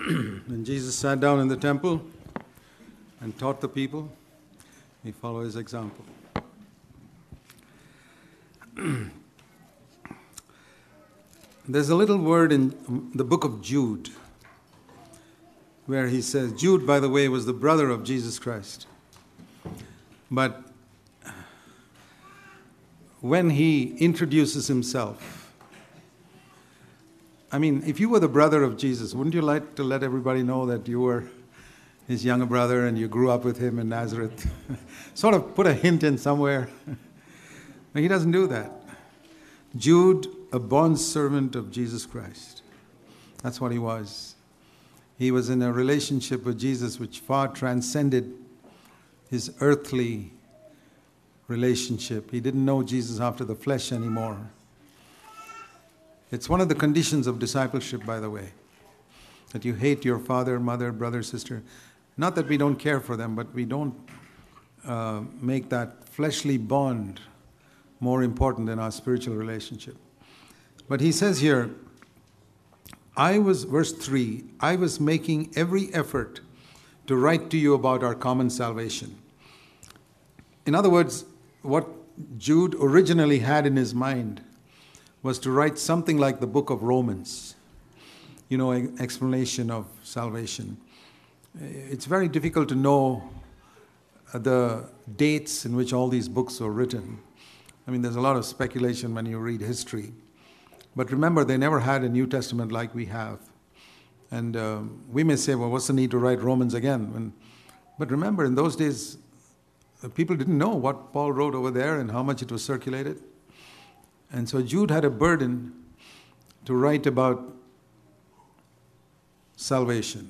When Jesus sat down in the temple and taught the people, we follow his example. There's a little word in the book of Jude where he says, Jude, by the way, was the brother of Jesus Christ. But when he introduces himself, I mean, if you were the brother of Jesus, wouldn't you like to let everybody know that you were his younger brother and you grew up with him in Nazareth? Sort of put a hint in somewhere. No, he doesn't do that. Jude, a bondservant of Jesus Christ. That's what he was. He was in a relationship with Jesus which far transcended his earthly relationship. He didn't know Jesus after the flesh anymore. It's one of the conditions of discipleship, by the way, that you hate your father, mother, brother, sister. Not that we don't care for them, but we don't make that fleshly bond more important than our spiritual relationship. But he says here, verse 3, I was making every effort to write to you about our common salvation. In other words, what Jude originally had in his mind was to write something like the book of Romans, an explanation of salvation. It's very difficult to know the dates in which all these books were written. I mean, there's a lot of speculation when you read history. But remember, they never had a New Testament like we have. And we may say, well, what's the need to write Romans again? But remember, in those days, people didn't know what Paul wrote over there and how much it was circulated. And so Jude had a burden to write about salvation.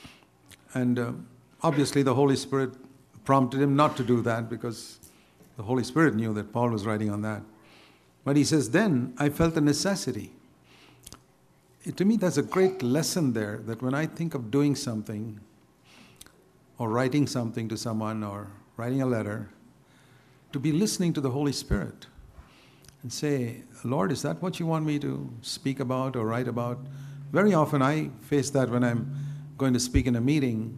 And obviously the Holy Spirit prompted him not to do that because the Holy Spirit knew that Paul was writing on that. But he says, then I felt the necessity. To me, that's a great lesson there, that when I think of doing something or writing something to someone or writing a letter, to be listening to the Holy Spirit and say, Lord, is that what you want me to speak about or write about? Very often I face that when I'm going to speak in a meeting.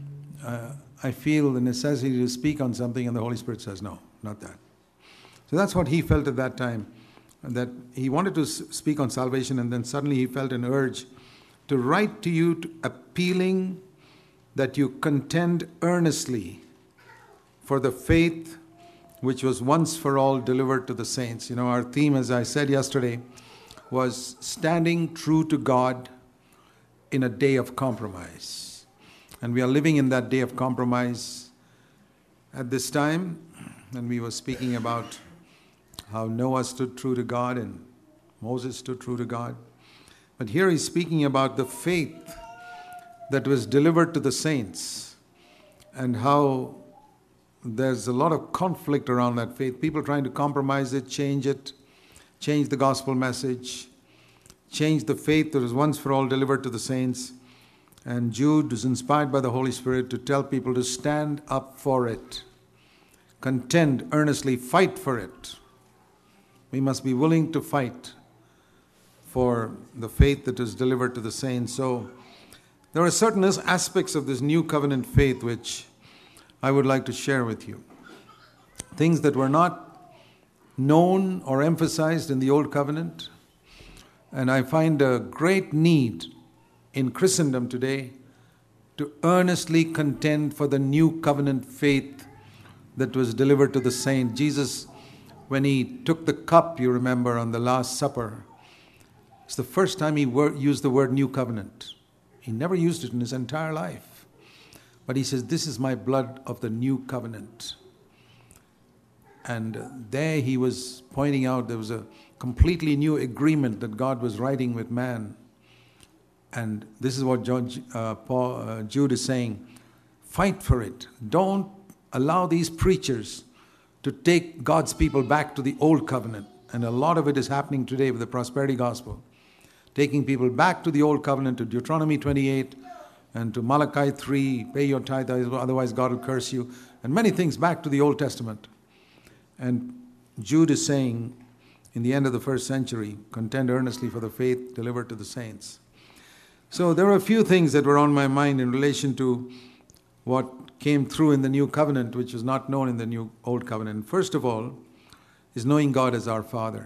I feel the necessity to speak on something and the Holy Spirit says, no, not that. So that's what he felt at that time, that he wanted to speak on salvation, and then suddenly he felt an urge to write to you, appealing that you contend earnestly for the faith which was once for all delivered to the saints. Our theme, as I said yesterday, was standing true to God in a day of compromise. And we are living in that day of compromise at this time. And we were speaking about how Noah stood true to God and Moses stood true to God. But here he's speaking about the faith that was delivered to the saints and how there's a lot of conflict around that faith. People trying to compromise it, change the gospel message, change the faith that was once for all delivered to the saints. And Jude is inspired by the Holy Spirit to tell people to stand up for it. Contend earnestly, fight for it. We must be willing to fight for the faith that is delivered to the saints. So there are certain aspects of this new covenant faith which I would like to share with you. Things that were not known or emphasized in the old covenant. And I find a great need in Christendom today to earnestly contend for the new covenant faith that was delivered to the saint. Jesus, when he took the cup, you remember, on the Last Supper, it's the first time he used the word new covenant. He never used it in his entire life. But he says, this is my blood of the new covenant. And there he was pointing out there was a completely new agreement that God was writing with man. And this is what Jude is saying. Fight for it. Don't allow these preachers to take God's people back to the old covenant. And a lot of it is happening today with the prosperity gospel. Taking people back to the old covenant, to Deuteronomy 28 and to Malachi 3, pay your tithe, otherwise God will curse you. And many things back to the Old Testament. And Jude is saying, in the end of the first century, contend earnestly for the faith delivered to the saints. So there were a few things that were on my mind in relation to what came through in the New Covenant, which was not known in the Old Covenant. First of all, is knowing God as our Father.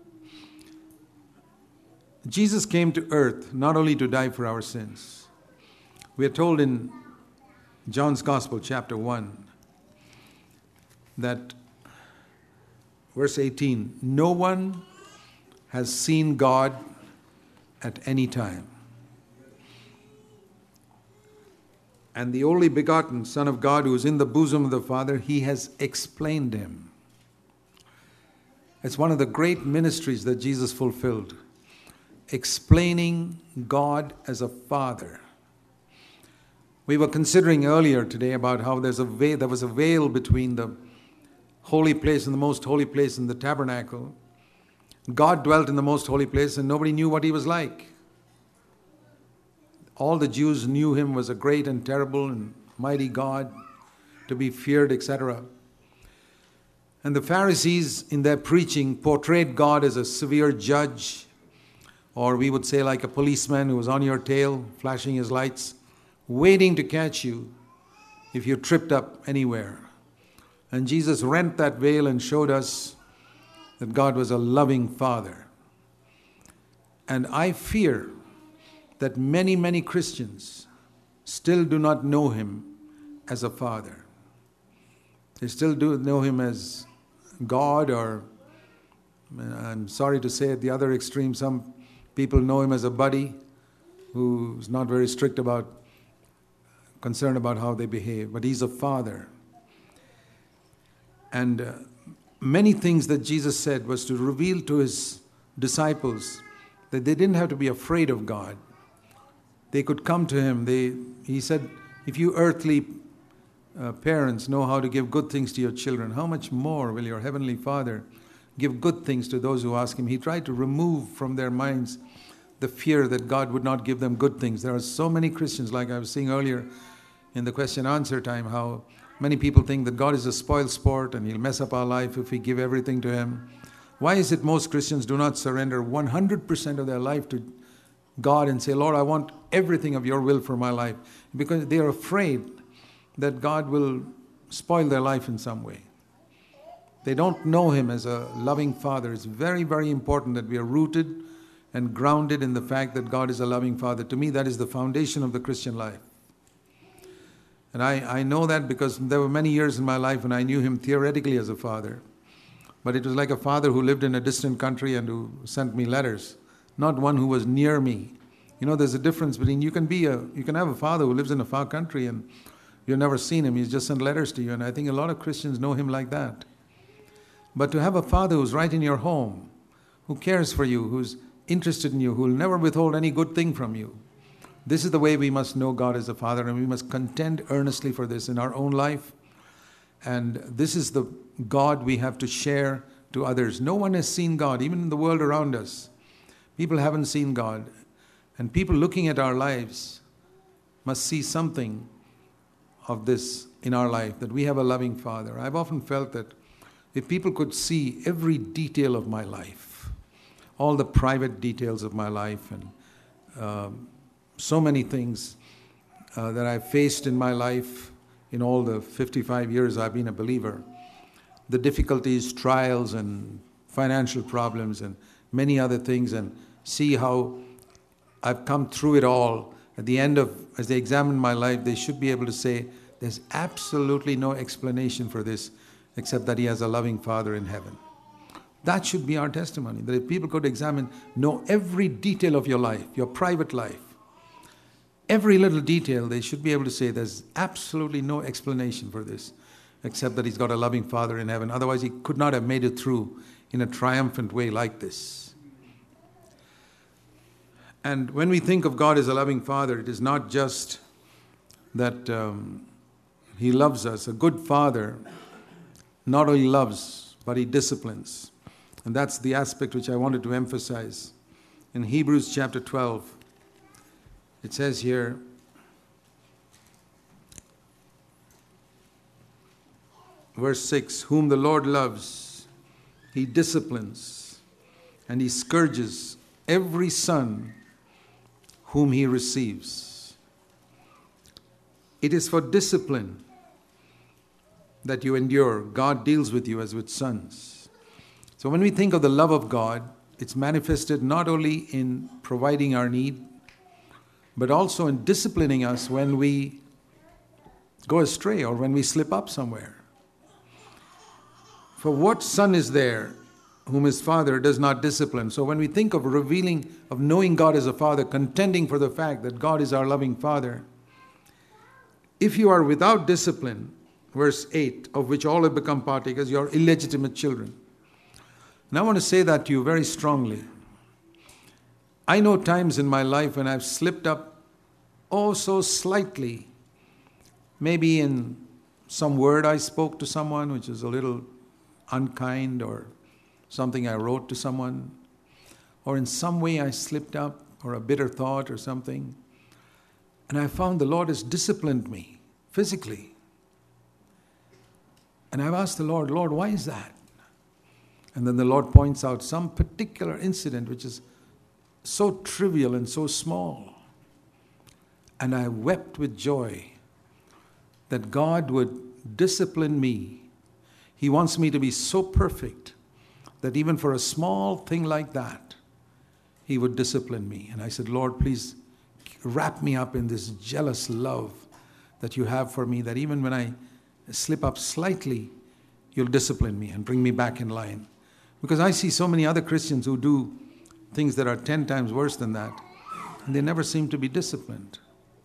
Jesus came to earth not only to die for our sins. We are told in John's Gospel, chapter 1, that verse 18, no one has seen God at any time. And the only begotten Son of God who is in the bosom of the Father, he has explained him. It's one of the great ministries that Jesus fulfilled, explaining God as a Father. We were considering earlier today about how there was a veil between the holy place and the most holy place in the tabernacle. God dwelt in the most holy place and nobody knew what he was like. All the Jews knew him was a great and terrible and mighty God to be feared, etc. And the Pharisees in their preaching portrayed God as a severe judge, or we would say like a policeman who was on your tail, flashing his lights, waiting to catch you if you tripped up anywhere. And Jesus rent that veil and showed us that God was a loving Father. And I fear that many, many Christians still do not know him as a Father. They still do know him as God, or I'm sorry to say at the other extreme, some people know him as a buddy who's not very concerned about how they behave, but he's a Father. And many things that Jesus said was to reveal to his disciples that they didn't have to be afraid of God. They could come to him. He said, if you earthly parents know how to give good things to your children, how much more will your heavenly Father give good things to those who ask him? He tried to remove from their minds the fear that God would not give them good things. There are so many Christians, like I was saying earlier in the question answer time, how many people think that God is a spoil sport and he'll mess up our life if we give everything to him. Why is it most Christians do not surrender 100% of their life to God and say, Lord, I want everything of your will for my life? Because they are afraid that God will spoil their life in some way. They don't know him as a loving Father. It's very, very important that we are rooted and grounded in the fact that God is a loving Father. To me, that is the foundation of the Christian life. And I know that because there were many years in my life when I knew him theoretically as a father. But it was like a father who lived in a distant country and who sent me letters, not one who was near me. You know, there's a difference between you can have a father who lives in a far country and you've never seen him. He's just sent letters to you. And I think a lot of Christians know him like that. But to have a father who's right in your home, who cares for you, who's interested in you, who will never withhold any good thing from you. This is the way we must know God as a Father, and we must contend earnestly for this in our own life. And this is the God we have to share to others. No one has seen God, even in the world around us. People haven't seen God. And people looking at our lives must see something of this in our life, that we have a loving Father. I've often felt that if people could see every detail of my life, all the private details of my life, and so many things that I've faced in my life in all the 55 years I've been a believer, the difficulties, trials, and financial problems, and many other things, and see how I've come through it all. At the end of, as they examine my life, they should be able to say, there's absolutely no explanation for this except that he has a loving Father in heaven. That should be our testimony, that if people could know every detail of your life, your private life, every little detail, they should be able to say there's absolutely no explanation for this except that he's got a loving Father in heaven. Otherwise, he could not have made it through in a triumphant way like this. And when we think of God as a loving Father, it is not just that he loves us. A good father not only loves, but he disciplines. And that's the aspect which I wanted to emphasize. In Hebrews chapter 12, it says here, verse 6, whom the Lord loves, he disciplines, and he scourges every son whom he receives. It is for discipline that you endure. God deals with you as with sons. So when we think of the love of God, it's manifested not only in providing our need, but also in disciplining us when we go astray or when we slip up somewhere. For what son is there whom his father does not discipline? So when we think of knowing God as a father, contending for the fact that God is our loving father, if you are without discipline, verse 8, of which all have become partakers, you are illegitimate children. And I want to say that to you very strongly. I know times in my life when I've slipped up so slightly, maybe in some word I spoke to someone which is a little unkind, or something I wrote to someone, or in some way I slipped up, or a bitter thought or something. And I found the Lord has disciplined me physically. And I've asked the Lord, why is that? And then the Lord points out some particular incident which is so trivial and so small. And I wept with joy that God would discipline me. He wants me to be so perfect that even for a small thing like that, He would discipline me. And I said, Lord, please wrap me up in this jealous love that you have for me, that even when I slip up slightly, you'll discipline me and bring me back in line. Because I see so many other Christians who do things that are 10 times worse than that, and they never seem to be disciplined.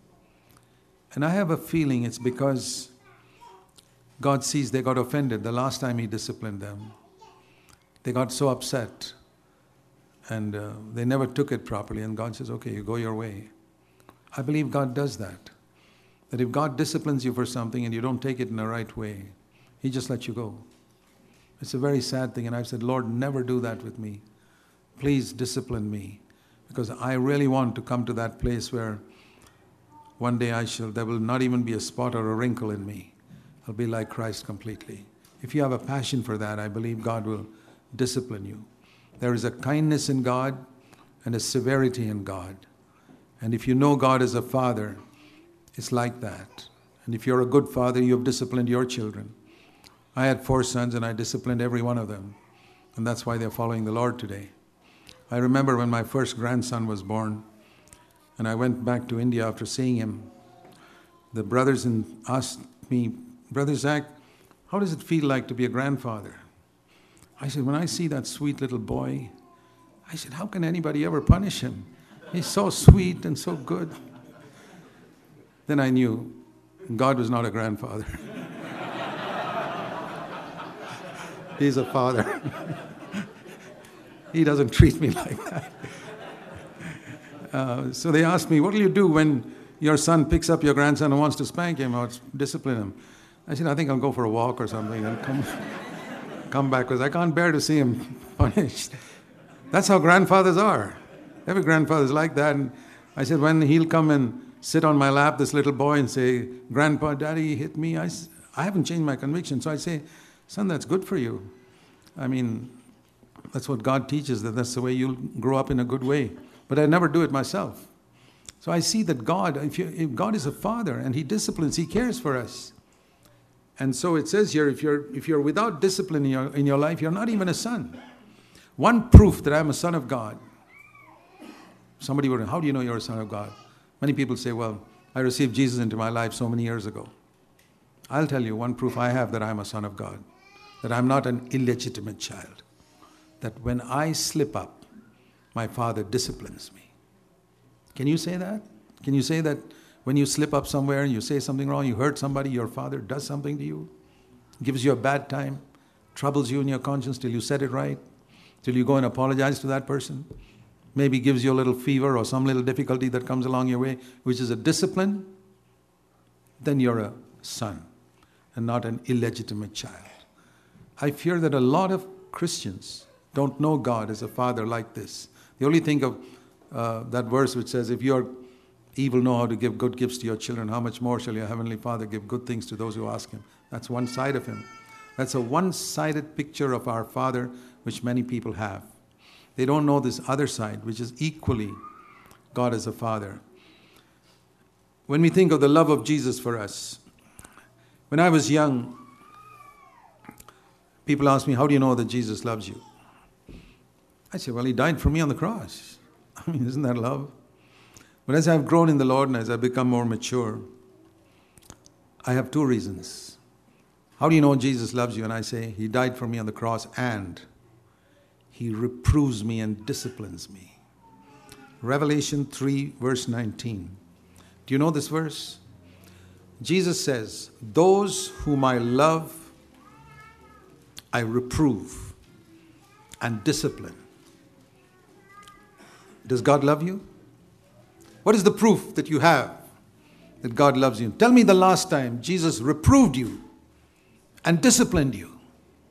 And I have a feeling it's because God sees they got offended the last time He disciplined them. They got so upset, and they never took it properly, and God says, okay, you go your way. I believe God does that. That if God disciplines you for something and you don't take it in the right way, He just lets you go. It's a very sad thing, and I've said, Lord, never do that with me. Please discipline me, because I really want to come to that place where one day there will not even be a spot or a wrinkle in me. I'll be like Christ completely. If you have a passion for that, I believe God will discipline you. There is a kindness in God and a severity in God. And if you know God as a father, it's like that. And if you're a good father, you have disciplined your children. I had 4 sons and I disciplined every one of them. And that's why they're following the Lord today. I remember when my first grandson was born, and I went back to India after seeing him. The brothers asked me, Brother Zach, how does it feel like to be a grandfather? I said, when I see that sweet little boy, I said, how can anybody ever punish him? He's so sweet and so good. Then I knew God was not a grandfather. He's a father. He doesn't treat me like that. So they asked me, what will you do when your son picks up your grandson and wants to spank him or discipline him? I said, I think I'll go for a walk or something and come back, because I can't bear to see him punished. That's how grandfathers are. Every grandfather is like that. And I said, when he'll come and sit on my lap, this little boy, and say, Grandpa, Daddy hit me, I haven't changed my conviction. So I say, son, that's good for you. I mean, that's what God teaches, that's the way you'll grow up in a good way. But I never do it myself. So I see that God, if God is a father and He disciplines, He cares for us. And so it says here, if you're without discipline in your life, you're not even a son. One proof that I'm a son of God. Somebody would, how do you know you're a son of God? Many people say, well, I received Jesus into my life so many years ago. I'll tell you one proof I have that I'm a son of God. That I'm not an illegitimate child. That when I slip up, my Father disciplines me. Can you say that? Can you say that when you slip up somewhere and you say something wrong, you hurt somebody, your Father does something to you, gives you a bad time, troubles you in your conscience till you set it right, till you go and apologize to that person, maybe gives you a little fever or some little difficulty that comes along your way, which is a discipline, then you're a son and not an illegitimate child. I fear that a lot of Christians don't know God as a father like this. They only think of that verse which says, if your evil know how to give good gifts to your children, how much more shall your heavenly Father give good things to those who ask Him? That's one side of Him. That's a one-sided picture of our Father which many people have. They don't know this other side, which is equally God as a Father. When we think of the love of Jesus for us, when I was young, people ask me, how do you know that Jesus loves you? I say, well, He died for me on the cross. I mean, isn't that love? But as I've grown in the Lord and as I've become more mature, I have two reasons. How do you know Jesus loves you? And I say, He died for me on the cross and He reproves me and disciplines me. Revelation 3 verse 19. Do you know this verse? Jesus says, those whom I love, I reprove and discipline. Does God love you? What is the proof that you have that God loves you? Tell me the last time Jesus reproved you and disciplined you.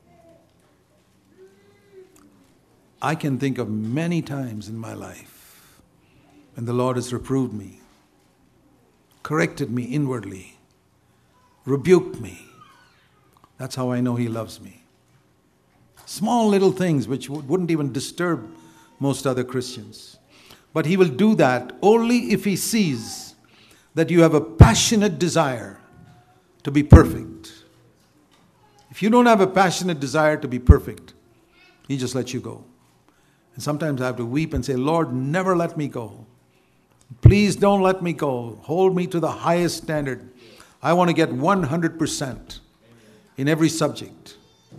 I can think of many times in my life when the Lord has reproved me, corrected me inwardly, rebuked me. That's how I know He loves me. Small little things which wouldn't even disturb most other Christians. But He will do that only if He sees that you have a passionate desire to be perfect. If you don't have a passionate desire to be perfect, He just lets you go. And sometimes I have to weep and say, Lord, never let me go. Please don't let me go. Hold me to the highest standard. I want to get 100% in every subject.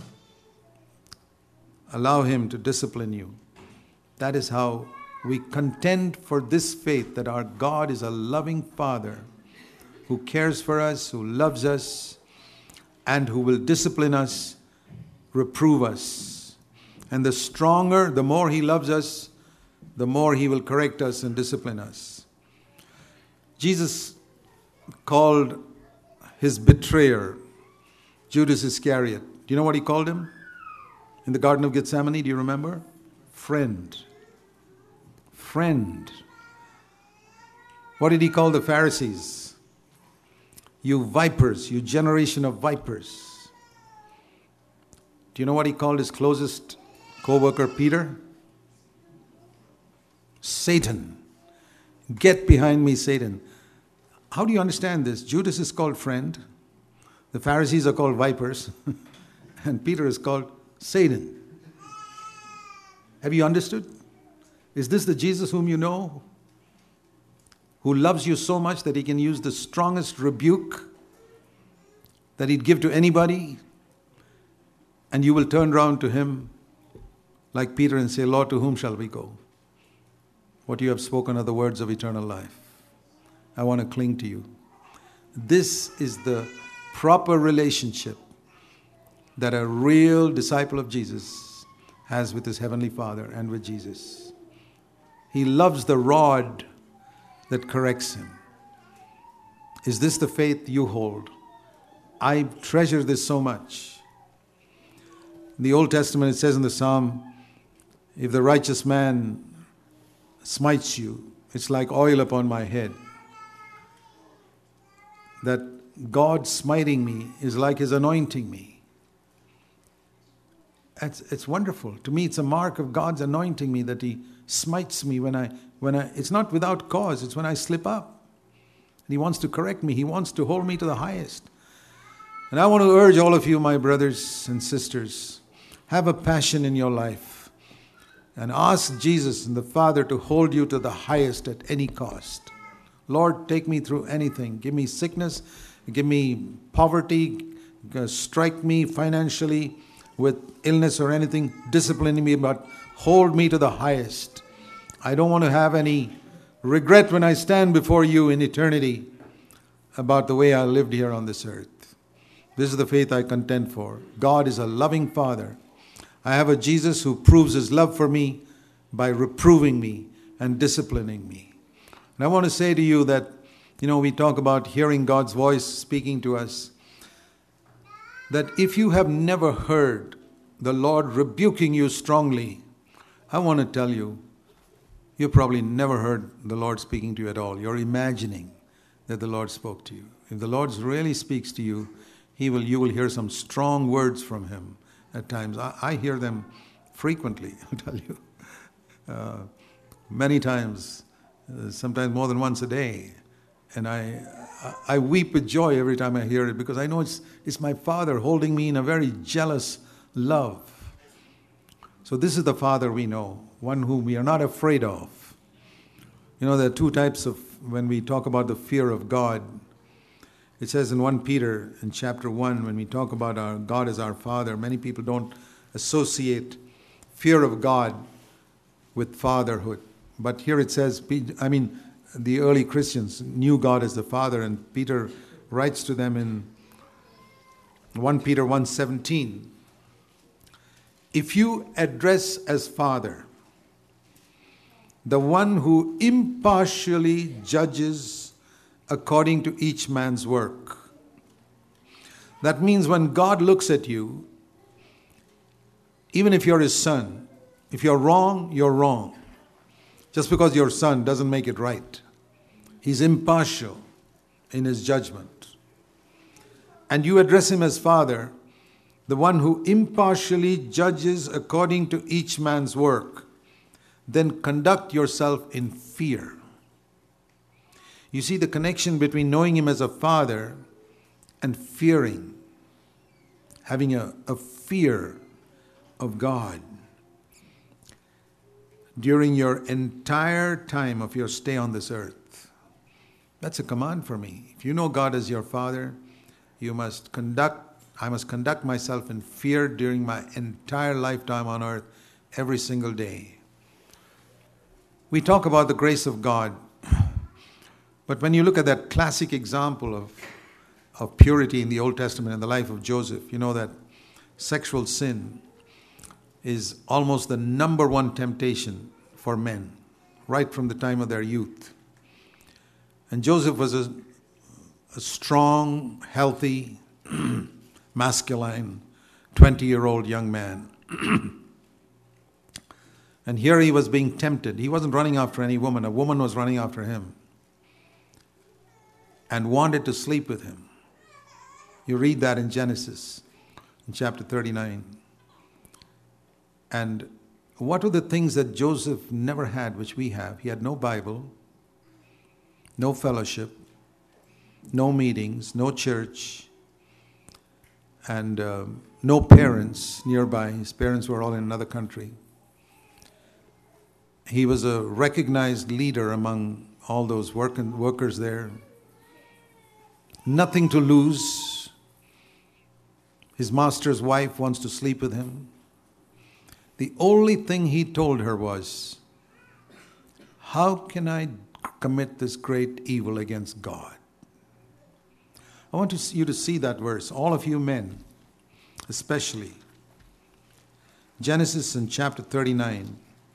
Allow Him to discipline you. That is how we contend for this faith that our God is a loving Father who cares for us, who loves us, and who will discipline us, reprove us. And the stronger, the more He loves us, the more He will correct us and discipline us. Jesus called His betrayer, Judas Iscariot. Do you know what He called him? In the Garden of Gethsemane, do you remember? Friend. Friend. What did He call the Pharisees? You vipers, you generation of vipers. Do you know what He called His closest co-worker, Peter? Satan. Get behind me, Satan. How do you understand this? Judas is called friend. The Pharisees are called vipers. And Peter is called Satan. Have you understood? Is this the Jesus whom you know? Who loves you so much that He can use the strongest rebuke that He'd give to anybody, and you will turn around to Him like Peter and say, Lord, to whom shall we go? What you have spoken are the words of eternal life. I want to cling to you. This is the proper relationship that a real disciple of Jesus has with his Heavenly Father and with Jesus. He loves the rod that corrects him. Is this the faith you hold? I treasure this so much. In the Old Testament, it says in the Psalm, if the righteous man smites you, it's like oil upon my head. That God smiting me is like His anointing me. It's wonderful. To me, it's a mark of God's anointing me that He smites me when I. It's not without cause. It's when I slip up. And He wants to correct me. He wants to hold me to the highest. And I want to urge all of you, my brothers and sisters, have a passion in your life and ask Jesus and the Father to hold you to the highest at any cost. Lord, take me through anything. Give me sickness, give me poverty, strike me financially with illness or anything, discipline me, but hold me to the highest. I don't want to have any regret when I stand before you in eternity about the way I lived here on this earth. This is the faith I contend for. God is a loving Father. I have a Jesus who proves His love for me by reproving me and disciplining me. And I want to say to you that, we talk about hearing God's voice speaking to us, that if you have never heard the Lord rebuking you strongly, I want to tell you, you probably never heard the Lord speaking to you at all. You're imagining that the Lord spoke to you. If the Lord really speaks to you, you will hear some strong words from Him at times. I hear them frequently, I'll tell you. Many times sometimes more than once a day. And I weep with joy every time I hear it, because I know it's my Father holding me in a very jealous love. So this is the Father we know, one whom we are not afraid of. You know, there are two types of, when we talk about the fear of God, it says in 1 Peter in chapter 1, when we talk about our God as our Father, many people don't associate fear of God with fatherhood. But here it says, the early Christians knew God as the Father, and Peter writes to them in 1 Peter 1:17, if you address as Father the one who impartially judges according to each man's work. That means when God looks at you, even if you're his son, if you're wrong, you're wrong. Just because you're son doesn't make it right. He's impartial in his judgment. And you address him as Father, the one who impartially judges according to each man's work. Then conduct yourself in fear. You see the connection between knowing him as a Father and fearing, having a fear of God. During your entire time of your stay on this earth. That's a command for me. If you know God as your Father, I must conduct myself in fear during my entire lifetime on earth, every single day. We talk about the grace of God, but when you look at that classic example of purity in the Old Testament in the life of Joseph, you know that sexual sin is almost the number one temptation for men, right from the time of their youth. And Joseph was a strong, healthy, masculine, 20-year-old young man. And here he was being tempted. He wasn't running after any woman. A woman was running after him and wanted to sleep with him. You read that in Genesis, in chapter 39. And what were the things that Joseph never had, which we have? He had no Bible, no fellowship, no meetings, no church, and no parents nearby. His parents were all in another country. He was a recognized leader among all those workers there. Nothing to lose. His master's wife wants to sleep with him. The only thing he told her was, how can I commit this great evil against God? I want you to see that verse, all of you men, especially. Genesis in chapter 39.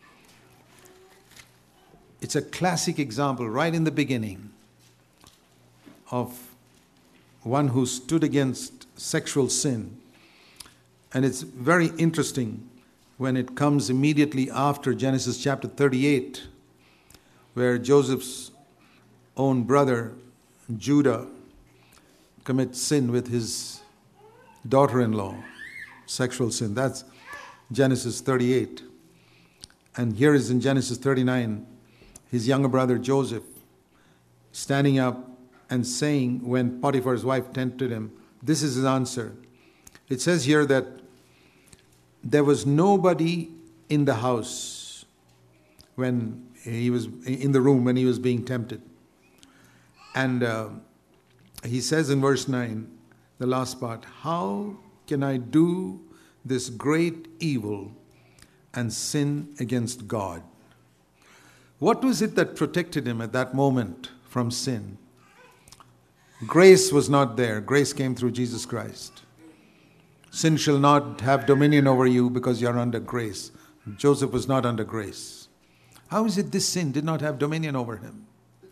It's a classic example right in the beginning of one who stood against sexual sin. And it's very interesting when it comes immediately after Genesis chapter 38, where Joseph's own brother, Judah, commits sin with his daughter-in-law, sexual sin. That's Genesis 38. And here is in Genesis 39, his younger brother Joseph standing up and saying, when Potiphar's wife tempted him, this is his answer. It says here that there was nobody in the house when he was in the room when he was being tempted. And he says in verse 9, the last part, how can I do this great evil and sin against God? What was it that protected him at that moment from sin? Grace was not there. Grace came through Jesus Christ. Sin shall not have dominion over you because you are under grace. Joseph was not under grace. How is it this sin did not have dominion over him?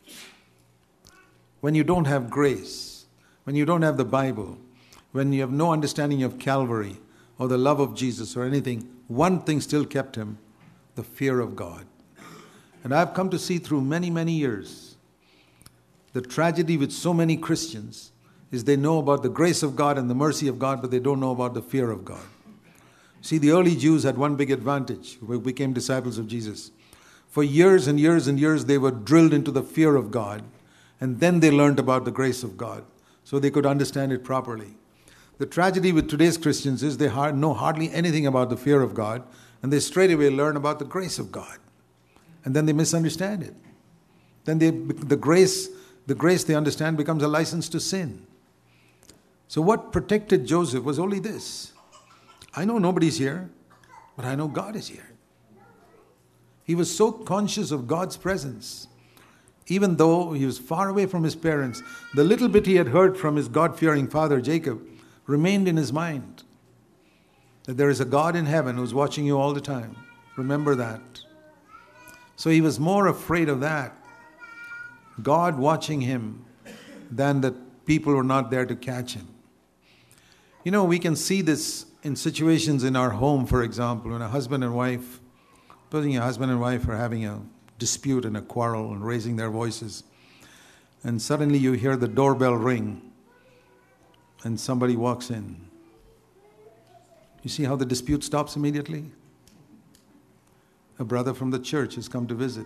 When you don't have grace, when you don't have the Bible, when you have no understanding of Calvary or the love of Jesus or anything, one thing still kept him, the fear of God. And I've come to see through many, many years, the tragedy with so many Christians is they know about the grace of God and the mercy of God, but they don't know about the fear of God. See, the early Jews had one big advantage who became disciples of Jesus. For years and years and years, they were drilled into the fear of God. And then they learned about the grace of God, so they could understand it properly. The tragedy with today's Christians is they know hardly anything about the fear of God, and they straight away learn about the grace of God. And then they misunderstand it. Then the grace they understand becomes a license to sin. So what protected Joseph was only this: I know nobody's here, but I know God is here. He was so conscious of God's presence. Even though he was far away from his parents, the little bit he had heard from his God-fearing father Jacob remained in his mind. That there is a God in heaven who's watching you all the time. Remember that. So he was more afraid of that, God watching him, than that people were not there to catch him. You know, we can see this in situations in our home, for example, when a husband and wife, supposing a husband and wife are having a dispute and a quarrel and raising their voices, and suddenly you hear the doorbell ring and somebody walks in. You see how the dispute stops immediately? A brother from the church has come to visit.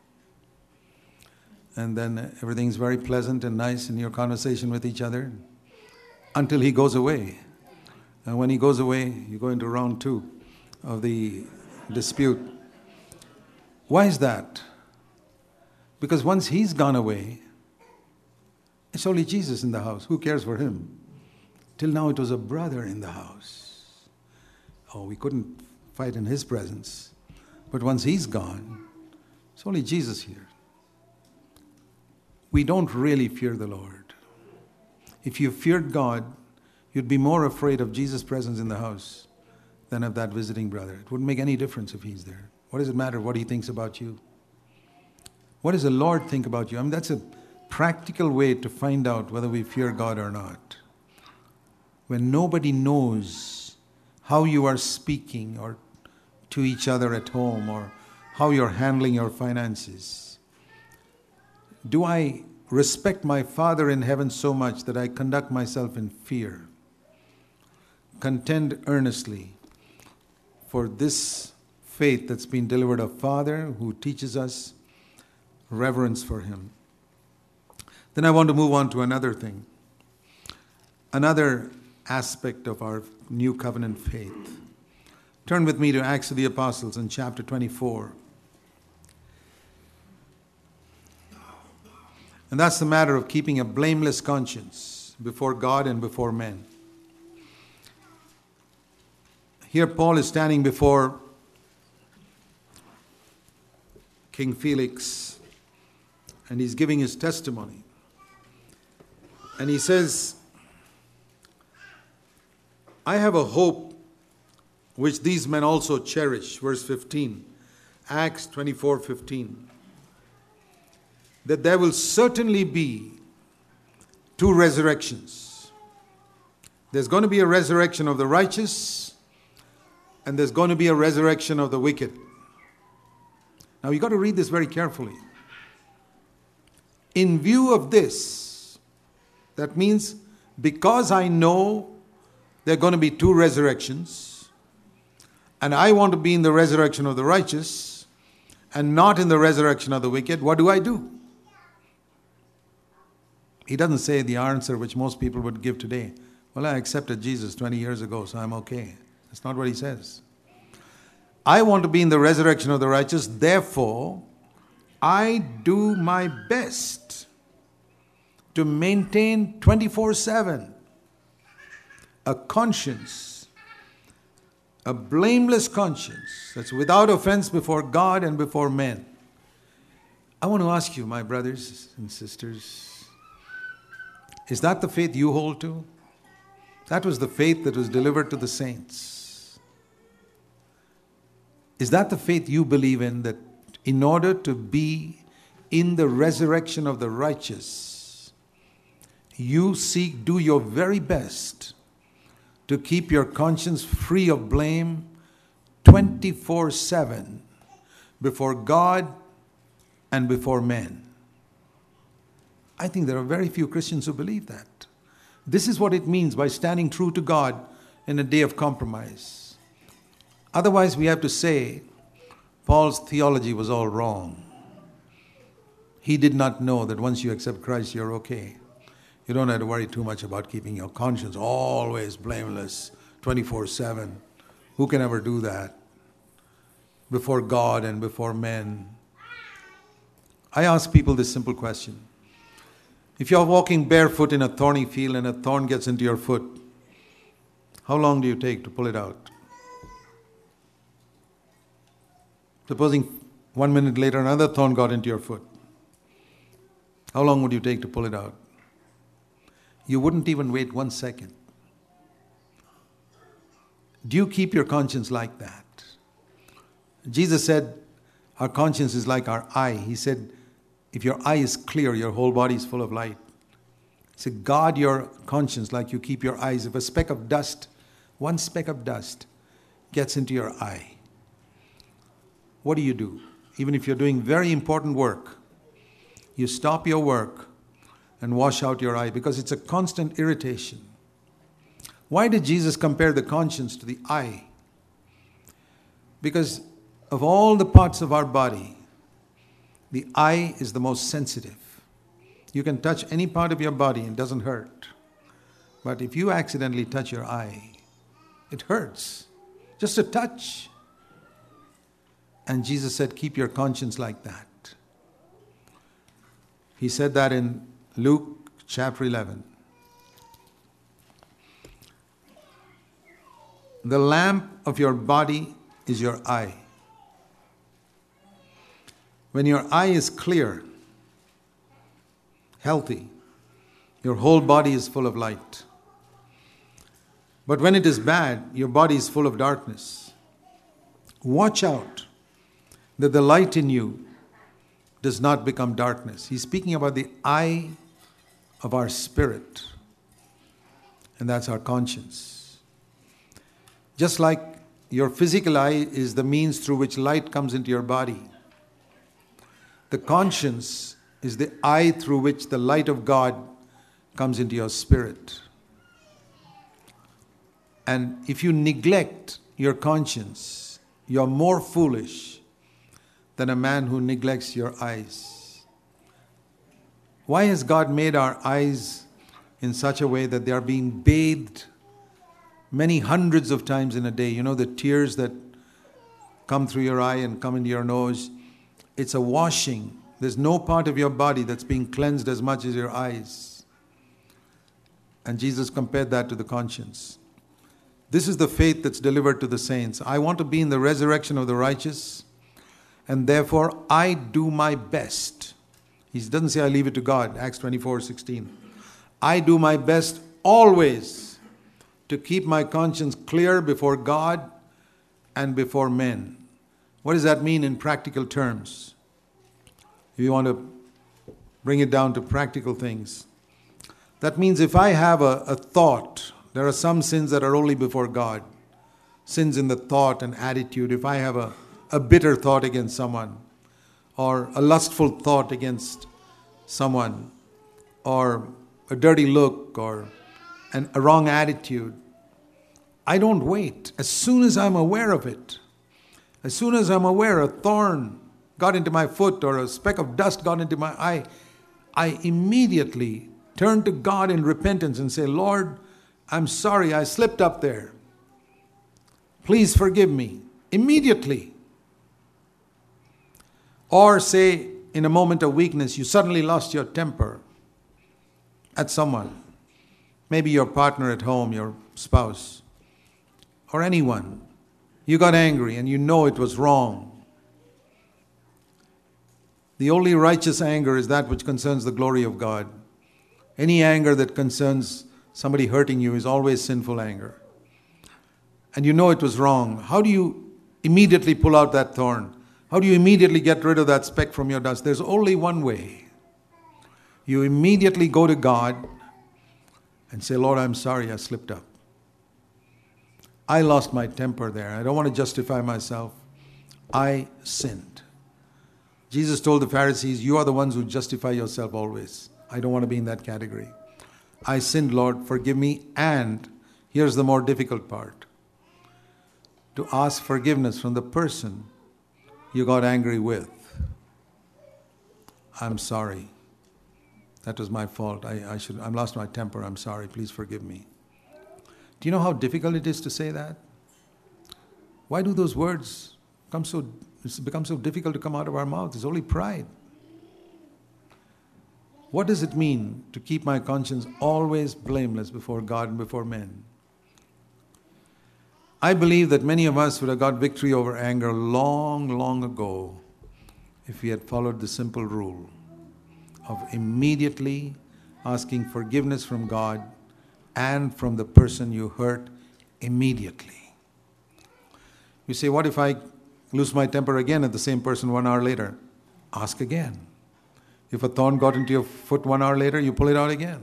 And then everything's very pleasant and nice in your conversation with each other until he goes away. And when he goes away, you go into round 2 of the dispute. Why is that? Because once he's gone away, it's only Jesus in the house. Who cares for him? Till now it was a brother in the house. Oh, we couldn't fight in his presence. But once he's gone, it's only Jesus here. We don't really fear the Lord. If you feared God, you'd be more afraid of Jesus' presence in the house than of that visiting brother. It wouldn't make any difference if he's there. What does it matter what he thinks about you? What does the Lord think about you? I mean, that's a practical way to find out whether we fear God or not. When nobody knows how you are speaking or to each other at home, or how you're handling your finances. Do I respect my Father in heaven so much that I conduct myself in fear? Contend earnestly for this faith that's been delivered of Father who teaches us reverence for Him. Then I want to move on to another thing. Another aspect of our new covenant faith. Turn with me to Acts of the Apostles in chapter 24. And that's the matter of keeping a blameless conscience before God and before men. Here Paul is standing before King Felix, and he's giving his testimony. And he says, I have a hope which these men also cherish. Verse 15, Acts 24:15. That there will certainly be 2 resurrections. There's going to be a resurrection of the righteous, and there's going to be a resurrection of the wicked. Now you've got to read this very carefully. In view of this, that means because I know there are going to be 2 resurrections, and I want to be in the resurrection of the righteous and not in the resurrection of the wicked, what do? He doesn't say the answer which most people would give today. Well, I accepted Jesus 20 years ago, so I'm okay. That's not what he says. I want to be in the resurrection of the righteous, therefore, I do my best to maintain 24/7 a conscience, a blameless conscience that's without offense before God and before men. I want to ask you, my brothers and sisters, is that the faith you hold to? That was the faith that was delivered to the saints. Is that the faith you believe in, that in order to be in the resurrection of the righteous, you do your very best to keep your conscience free of blame 24/7 before God and before men? I think there are very few Christians who believe that. This is what it means by standing true to God in a day of compromise. Otherwise, we have to say, Paul's theology was all wrong. He did not know that once you accept Christ, you're okay. You don't have to worry too much about keeping your conscience always blameless, 24/7. Who can ever do that? Before God and before men. I ask people this simple question. If you're walking barefoot in a thorny field and a thorn gets into your foot, how long do you take to pull it out? Supposing 1 minute later another thorn got into your foot. How long would you take to pull it out? You wouldn't even wait 1 second. Do you keep your conscience like that? Jesus said, our conscience is like our eye. He said, if your eye is clear, your whole body is full of light. He said, guard your conscience like you keep your eyes. If a speck of dust, one speck of dust gets into your eye, what do? Even if you're doing very important work, you stop your work and wash out your eye because it's a constant irritation. Why did Jesus compare the conscience to the eye? Because of all the parts of our body, the eye is the most sensitive. You can touch any part of your body and it doesn't hurt. But if you accidentally touch your eye, it hurts. Just a touch. And Jesus said, keep your conscience like that. He said that in Luke chapter 11. The lamp of your body is your eye. When your eye is clear, healthy, your whole body is full of light. But when it is bad, your body is full of darkness. Watch out that the light in you does not become darkness. He's speaking about the eye of our spirit, and that's our conscience. Just like your physical eye is the means through which light comes into your body, the conscience is the eye through which the light of God comes into your spirit. And if you neglect your conscience, you're more foolish than a man who neglects your eyes. Why has God made our eyes in such a way that they are being bathed many hundreds of times in a day? You know, the tears that come through your eye and come into your nose, it's a washing. There's no part of your body that's being cleansed as much as your eyes. And Jesus compared that to the conscience. This is the faith that's delivered to the saints. I want to be in the resurrection of the righteous, and therefore I do my best. He doesn't say I leave it to God, Acts 24:16. I do my best always to keep my conscience clear before God and before men. What does that mean in practical terms? If you want to bring it down to practical things, that means if I have a thought, there are some sins that are only before God. Sins in the thought and attitude. If I have a bitter thought against someone, or a lustful thought against someone, or a dirty look, or a wrong attitude, I don't wait. As soon as I'm aware of it, as soon as I'm aware a thorn got into my foot or a speck of dust got into my eye, I immediately turn to God in repentance and say, Lord, I'm sorry, I slipped up there. Please forgive me. Immediately. Or say, in a moment of weakness, you suddenly lost your temper at someone. Maybe your partner at home, your spouse, or anyone. You got angry and you know it was wrong. The only righteous anger is that which concerns the glory of God. Any anger that concerns somebody hurting you is always sinful anger. And you know it was wrong. How do you immediately pull out that thorn? How do you immediately get rid of that speck from your dust? There's only one way. You immediately go to God and say, Lord, I'm sorry I slipped up. I lost my temper there. I don't want to justify myself. I sinned. Jesus told the Pharisees, you are the ones who justify yourself always. I don't want to be in that category. I sinned, Lord, forgive me. And here's the more difficult part. To ask forgiveness from the person you got angry with. I'm sorry. That was my fault. I lost my temper. I'm sorry. Please forgive me. Do you know how difficult it is to say that? Why do those words become so difficult to come out of our mouths? It's only pride. What does it mean to keep my conscience always blameless before God and before men? I believe that many of us would have got victory over anger long, long ago if we had followed the simple rule of immediately asking forgiveness from God and from the person you hurt immediately. You say, what if I lose my temper again at the same person 1 hour later? Ask again. If a thorn got into your foot 1 hour later, you pull it out again.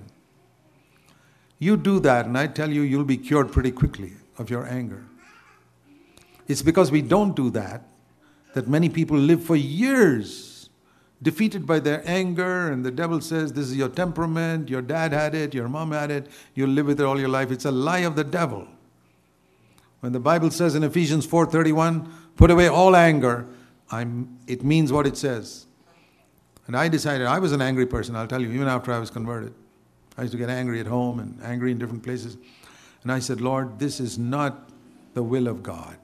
You do that, and I tell you, you'll be cured pretty quickly of your anger. It's because we don't do that many people live for years defeated by their anger, and the devil says, this is your temperament, your dad had it, your mom had it, you'll live with it all your life. It's a lie of the devil. When the Bible says in Ephesians 4:31, put away all anger, it means what it says. And I decided, I was an angry person, I'll tell you, even after I was converted. I used to get angry at home and angry in different places. And I said, Lord, this is not the will of God.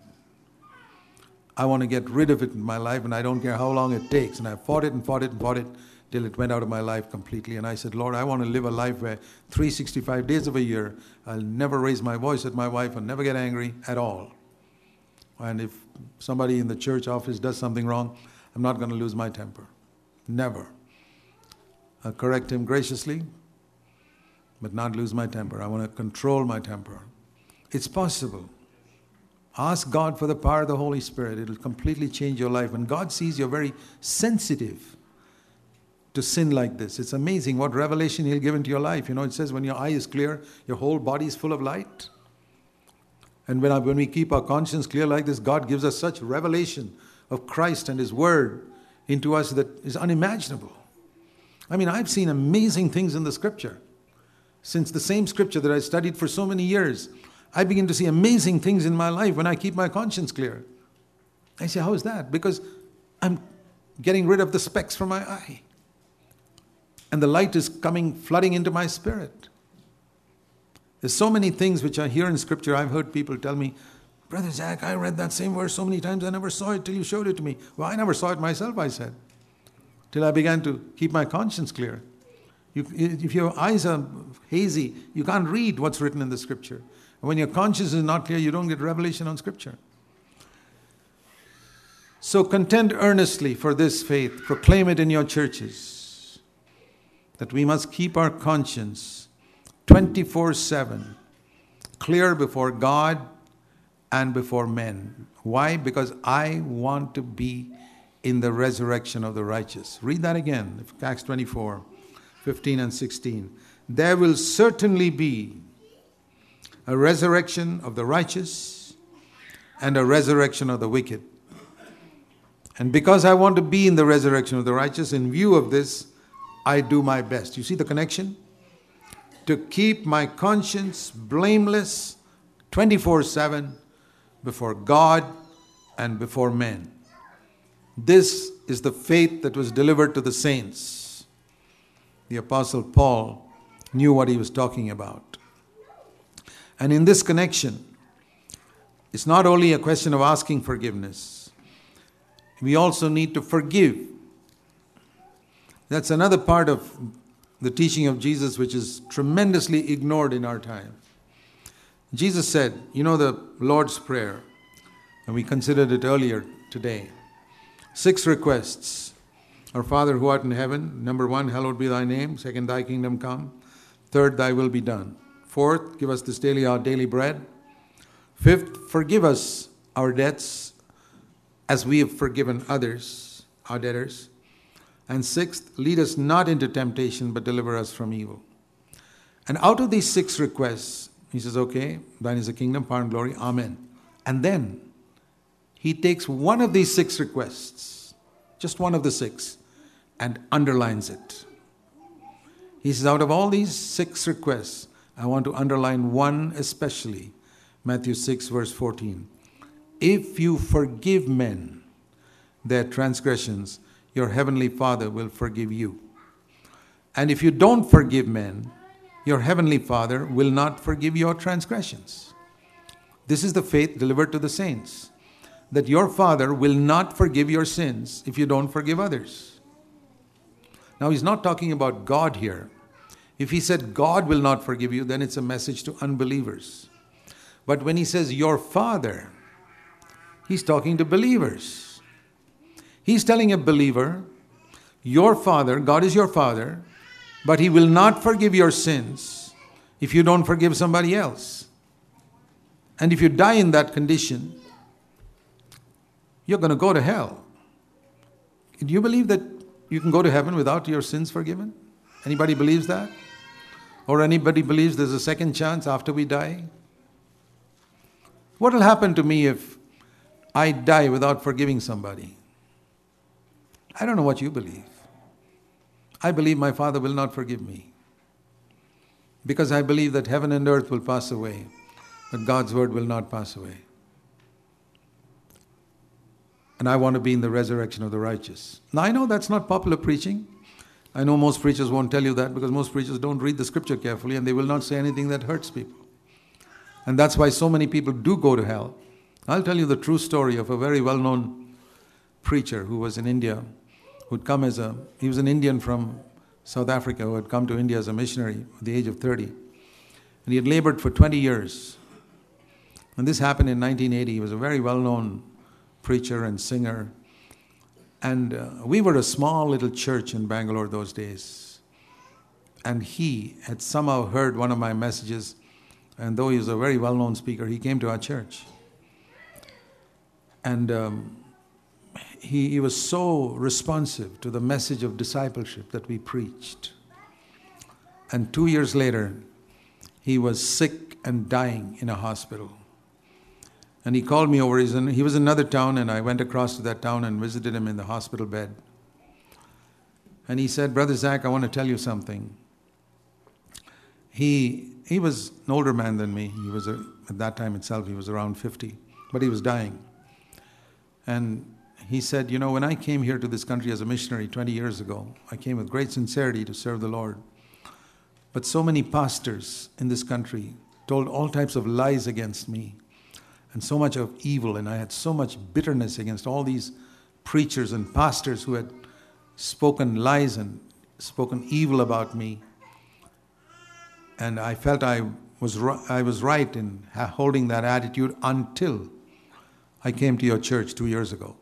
I want to get rid of it in my life, and I don't care how long it takes. And I fought it till it went out of my life completely. And I said, Lord, I want to live a life where 365 days of a year, I'll never raise my voice at my wife and never get angry at all. And if somebody in the church office does something wrong, I'm not going to lose my temper. Never. I'll correct him graciously, but not lose my temper. I want to control my temper. It's possible. Ask God for the power of the Holy Spirit. It will completely change your life. When God sees you're very sensitive to sin like this, it's amazing what revelation He'll give into your life. You know, it says when your eye is clear, your whole body is full of light. And when we keep our conscience clear like this, God gives us such revelation of Christ and His Word into us that is unimaginable. I mean, I've seen amazing things in the Scripture. Since the same Scripture that I studied for so many years, I begin to see amazing things in my life when I keep my conscience clear. I say, how is that? Because I'm getting rid of the specks from my eye. And the light is flooding into my spirit. There's so many things which are here in Scripture. I've heard people tell me, Brother Zach, I read that same verse so many times, I never saw it till you showed it to me. Well, I never saw it myself, I said, till I began to keep my conscience clear. If your eyes are hazy, you can't read what's written in the Scripture. And when your conscience is not clear, you don't get revelation on Scripture. So contend earnestly for this faith. Proclaim it in your churches. That we must keep our conscience 24/7 clear before God and before men. Why? Because I want to be in the resurrection of the righteous. Read that again, Acts 24:15 and 16. There will certainly be a resurrection of the righteous and a resurrection of the wicked. And because I want to be in the resurrection of the righteous, in view of this, I do my best. You see the connection? To keep my conscience blameless 24/7 before God and before men. This is the faith that was delivered to the saints. The Apostle Paul knew what he was talking about. And in this connection, it's not only a question of asking forgiveness. We also need to forgive. That's another part of the teaching of Jesus which is tremendously ignored in our time. Jesus said, you know the Lord's Prayer, and we considered it earlier today. 6 requests. Our Father who art in heaven, number 1, hallowed be thy name. 2, thy kingdom come. 3, thy will be done. 4, give us this daily our daily bread. 5, forgive us our debts as we have forgiven others, our debtors. And 6, lead us not into temptation, but deliver us from evil. And out of these 6 requests, he says, okay, thine is the kingdom, power and glory, amen. And then he takes one of these 6 requests, just one of the 6, and underlines it. He says, out of all these 6 requests, I want to underline one especially. Matthew 6 verse 14. If you forgive men their transgressions, your heavenly Father will forgive you. And if you don't forgive men, your heavenly Father will not forgive your transgressions. This is the faith delivered to the saints, that your Father will not forgive your sins if you don't forgive others. Now, he's not talking about God here. If he said God will not forgive you, then it's a message to unbelievers. But when he says your Father, he's talking to believers. He's telling a believer, your Father, God is your Father, but he will not forgive your sins if you don't forgive somebody else. And if you die in that condition, you're going to go to hell. Do you believe that you can go to heaven without your sins forgiven? Anybody believes that? Or anybody believes there's a second chance after we die? What will happen to me if I die without forgiving somebody? I don't know what you believe. I believe my Father will not forgive me, because I believe that heaven and earth will pass away, but God's word will not pass away. And I want to be in the resurrection of the righteous. Now, I know that's not popular preaching. I know most preachers won't tell you that, because most preachers don't read the scripture carefully, and they will not say anything that hurts people. And that's why so many people do go to hell. I'll tell you the true story of a very well-known preacher who was in India, he was an Indian from South Africa who had come to India as a missionary at the age of 30. And he had labored for 20 years. And this happened in 1980. He was a very well-known preacher and singer. And we were a small little church in Bangalore those days. And he had somehow heard one of my messages, and though he was a very well-known speaker, he came to our church. And he was so responsive to the message of discipleship that we preached. And 2 years later, he was sick and dying in a hospital. And he called me over. He was in another town, and I went across to that town and visited him in the hospital bed. And he said, Brother Zach, I want to tell you something. He was an older man than me. He was, at that time itself, he was around 50. But he was dying. And he said, when I came here to this country as a missionary 20 years ago, I came with great sincerity to serve the Lord. But so many pastors in this country told all types of lies against me, and so much of evil, and I had so much bitterness against all these preachers and pastors who had spoken lies and spoken evil about me. And I felt I was right in holding that attitude until I came to your church 2 years ago.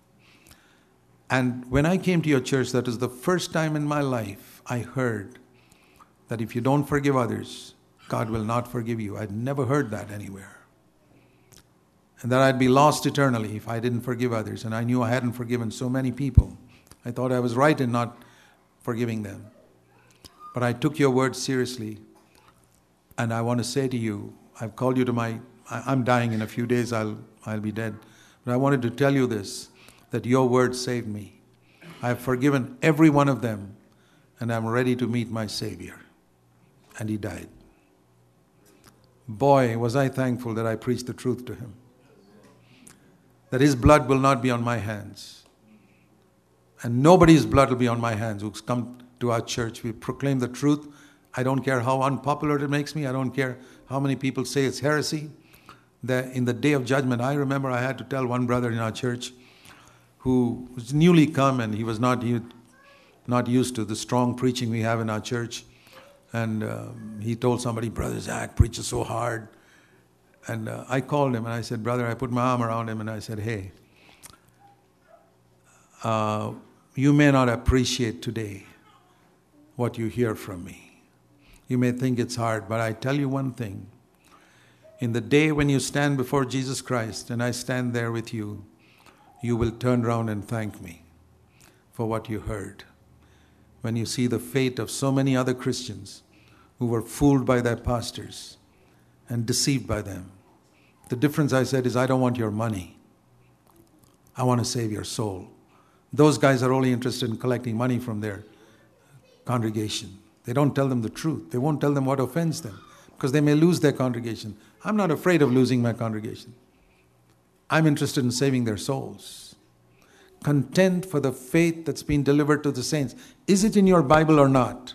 And when I came to your church, that was the first time in my life I heard that if you don't forgive others, God will not forgive you. I'd never heard that anywhere. And that I'd be lost eternally if I didn't forgive others. And I knew I hadn't forgiven so many people. I thought I was right in not forgiving them. But I took your word seriously. And I want to say to you, I've called you to I'm dying in a few days, I'll be dead. But I wanted to tell you this, that your word saved me. I have forgiven every one of them, and I'm ready to meet my Savior. And he died. Boy, was I thankful that I preached the truth to him. That his blood will not be on my hands. And nobody's blood will be on my hands who's come to our church. We proclaim the truth. I don't care how unpopular it makes me. I don't care how many people say it's heresy. That in the day of judgment, I remember I had to tell one brother in our church who was newly come, and he was not used to the strong preaching we have in our church. And he told somebody, Brother Zach preaches so hard. And I called him and I said, brother, I put my arm around him and I said, hey, you may not appreciate today what you hear from me. You may think it's hard, but I tell you one thing. In the day when you stand before Jesus Christ and I stand there with you, you will turn around and thank me for what you heard. When you see the fate of so many other Christians who were fooled by their pastors and deceived by them. The difference, I said, is I don't want your money. I want to save your soul. Those guys are only interested in collecting money from their congregation. They don't tell them the truth. They won't tell them what offends them because they may lose their congregation. I'm not afraid of losing my congregation. I'm interested in saving their souls. content for the faith that's been delivered to the saints. Is it in your Bible or not?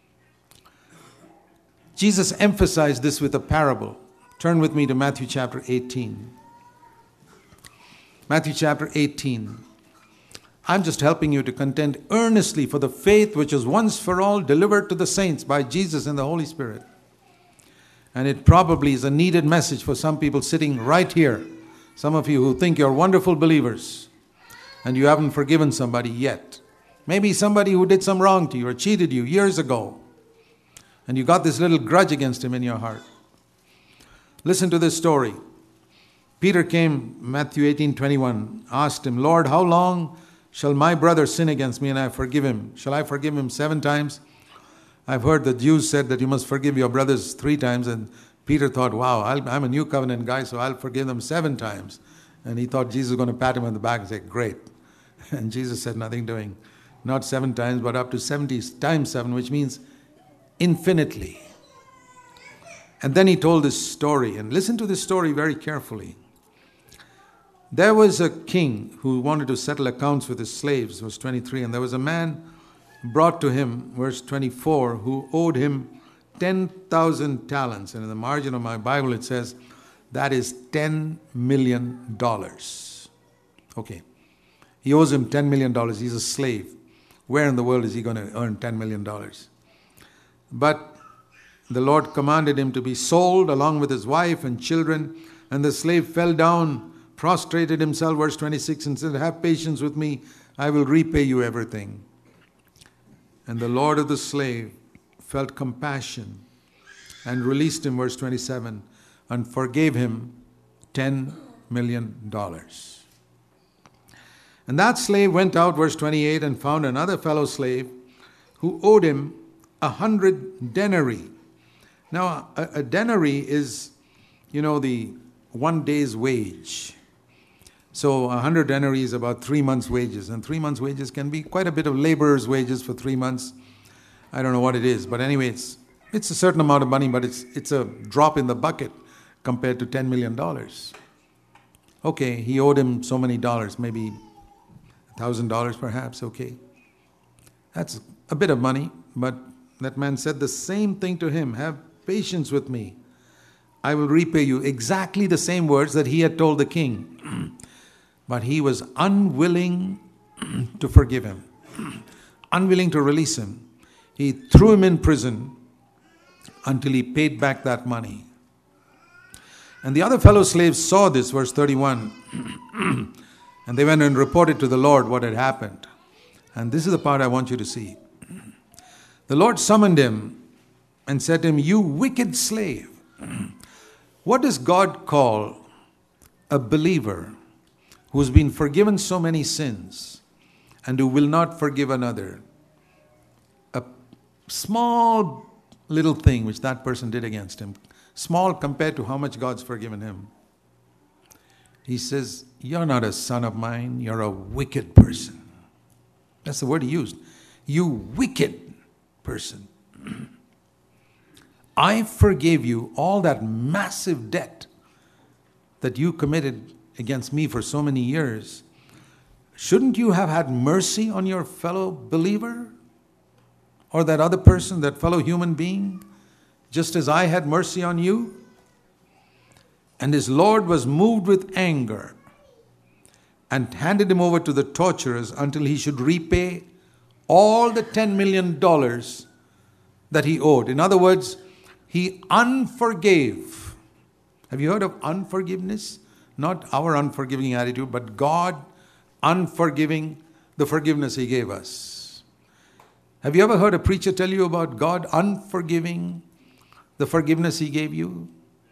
Jesus emphasized this with a parable. Turn with me to Matthew chapter 18. Matthew chapter 18. I'm just helping you to contend earnestly for the faith which is once for all delivered to the saints by Jesus and the Holy Spirit. And it probably is a needed message for some people sitting right here. Some of you who think you're wonderful believers and you haven't forgiven somebody yet. Maybe somebody who did some wrong to you or cheated you years ago. And you got this little grudge against him in your heart. Listen to this story. Peter came, Matthew 18:21, asked him, Lord, how long shall my brother sin against me and I forgive him? Shall I forgive him 7 times? I've heard the Jews said that you must forgive your brothers 3 times. And Peter thought, wow, I'm a new covenant guy, so I'll forgive them 7 times. And he thought Jesus was going to pat him on the back and say, great. And Jesus said, nothing doing. Not 7 times, but up to 70 times 7, which means infinitely. And then he told this story. And listen to this story very carefully. There was a king who wanted to settle accounts with his slaves, verse 23. And there was a man brought to him, verse 24, who owed him 10,000 talents. And in the margin of my Bible it says, that is $10 million. Okay. He owes him $10 million. He's a slave. Where in the world is he going to earn $10 million? But the Lord commanded him to be sold along with his wife and children. And the slave fell down, prostrated himself, verse 26, and said, have patience with me. I will repay you everything. And the Lord of the slave felt compassion and released him, verse 27, and forgave him $10 million. And that slave went out, verse 28, and found another fellow slave who owed him 100 denarii. Now, a denarii is, the 1 day's wage. So 100 denarii is about 3 months' wages. And 3 months' wages can be quite a bit of laborer's wages for 3 months. I don't know what it is. But anyway, it's a certain amount of money, but it's a drop in the bucket compared to $10 million. Okay, he owed him so many dollars, maybe $1,000 perhaps, okay. That's a bit of money, but that man said the same thing to him. Have patience with me. I will repay you. Exactly the same words that he had told the king. But he was unwilling to forgive him. Unwilling to release him. He threw him in prison until he paid back that money. And the other fellow slaves saw this, verse 31. And they went and reported to the Lord what had happened. And this is the part I want you to see. The Lord summoned him and said to him, you wicked slave. What does God call a believer who's been forgiven so many sins and who will not forgive another? A small little thing which that person did against him. Small compared to how much God's forgiven him. He says, you're not a son of mine, you're a wicked person. That's the word he used. You wicked person. I forgave you all that massive debt that you committed against me for so many years. Shouldn't you have had mercy on your fellow believer? Or that other person, that fellow human being? Just as I had mercy on you? And his Lord was moved with anger and handed him over to the torturers until he should repay all the $10 million that he owed. In other words, he unforgave. Have you heard of unforgiveness? Not our unforgiving attitude, but God unforgiving the forgiveness he gave us. Have you ever heard a preacher tell you about God unforgiving the forgiveness he gave you?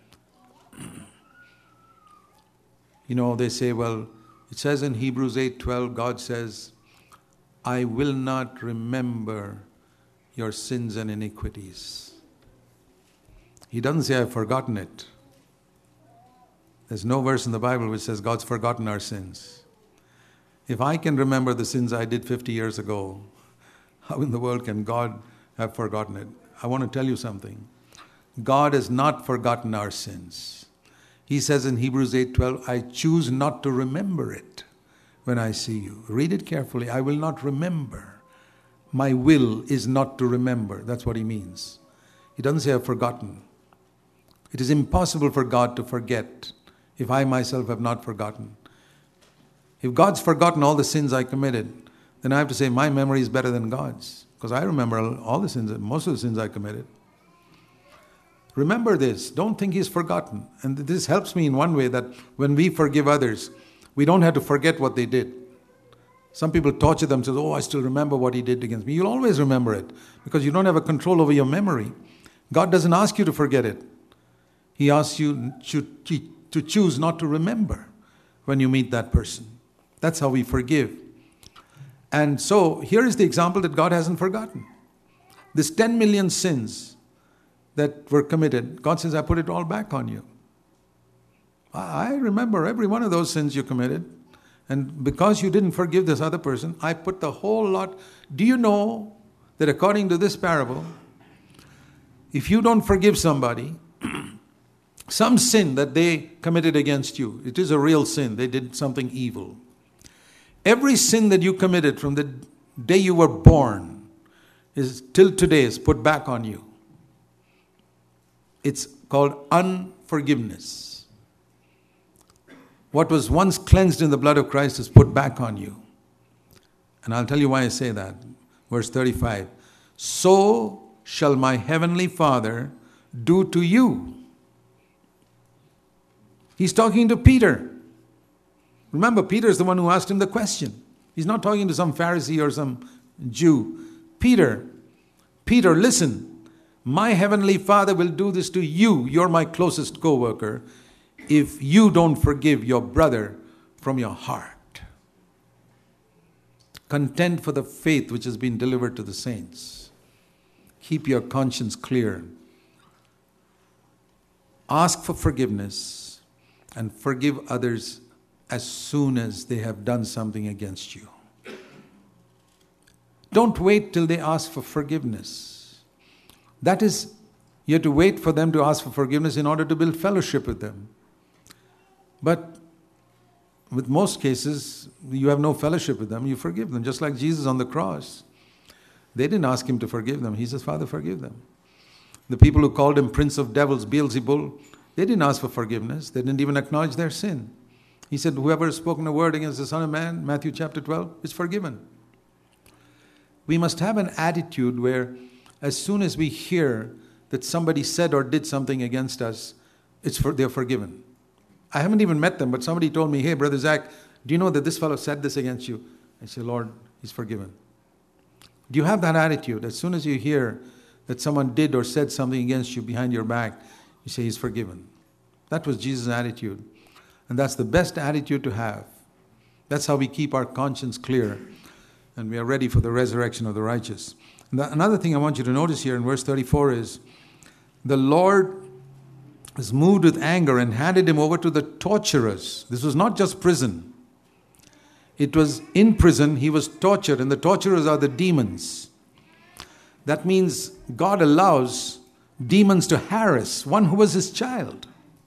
They say, well, it says in Hebrews 8:12, God says, I will not remember your sins and iniquities. He doesn't say I've forgotten it. There's no verse in the Bible which says God's forgotten our sins. If I can remember the sins I did 50 years ago, how in the world can God have forgotten it? I want to tell you something. God has not forgotten our sins. He says in Hebrews 8:12, I choose not to remember it. when I see you. Read it carefully. I will not remember. My will is not to remember. That's what he means. He doesn't say I've forgotten. It is impossible for God to forget if I myself have not forgotten. If God's forgotten all the sins I committed, then I have to say my memory is better than God's. Because I remember all the sins, most of the sins I committed. Remember this. Don't think he's forgotten. And this helps me in one way, that when we forgive others, we don't have to forget what they did. Some people torture themselves. Oh, I still remember what he did against me. You'll always remember it because you don't have a control over your memory. God doesn't ask you to forget it. He asks you to choose not to remember when you meet that person. That's how we forgive. And so here is the example that God hasn't forgotten. This 10 million sins that were committed, God says, I put it all back on you. I remember every one of those sins you committed. And because you didn't forgive this other person, I put the whole lot. Do you know that according to this parable, if you don't forgive somebody, some sin that they committed against you, it is a real sin. They did something evil. Every sin that you committed from the day you were born is till today is put back on you. It's called unforgiveness. What was once cleansed in the blood of Christ is put back on you. And I'll tell you why I say that. Verse 35. So shall my heavenly Father do to you. He's talking to Peter. Remember, Peter is the one who asked him the question. He's not talking to some Pharisee or some Jew. Peter, listen. My heavenly Father will do this to you. You're my closest co-worker. If you don't forgive your brother from your heart. Contend for the faith which has been delivered to the saints. Keep your conscience clear. Ask for forgiveness and forgive others as soon as they have done something against you. Don't wait till they ask for forgiveness. That is, you have to wait for them to ask for forgiveness in order to build fellowship with them. But with most cases, you have no fellowship with them. You forgive them. Just like Jesus on the cross. They didn't ask him to forgive them. He says, Father, forgive them. The people who called him Prince of Devils, Beelzebul, they didn't ask for forgiveness. They didn't even acknowledge their sin. He said, whoever has spoken a word against the Son of Man, Matthew chapter 12, is forgiven. We must have an attitude where as soon as we hear that somebody said or did something against us, they're forgiven. I haven't even met them, but somebody told me, hey, Brother Zach, do you know that this fellow said this against you? I say, Lord, he's forgiven. Do you have that attitude? As soon as you hear that someone did or said something against you behind your back, you say, he's forgiven. That was Jesus' attitude. And that's the best attitude to have. That's how we keep our conscience clear. And we are ready for the resurrection of the righteous. And another thing I want you to notice here in verse 34 is, the Lord was moved with anger and handed him over to the torturers. This was not just prison. It was in prison, he was tortured, and the torturers are the demons. That means God allows demons to harass one who was his child.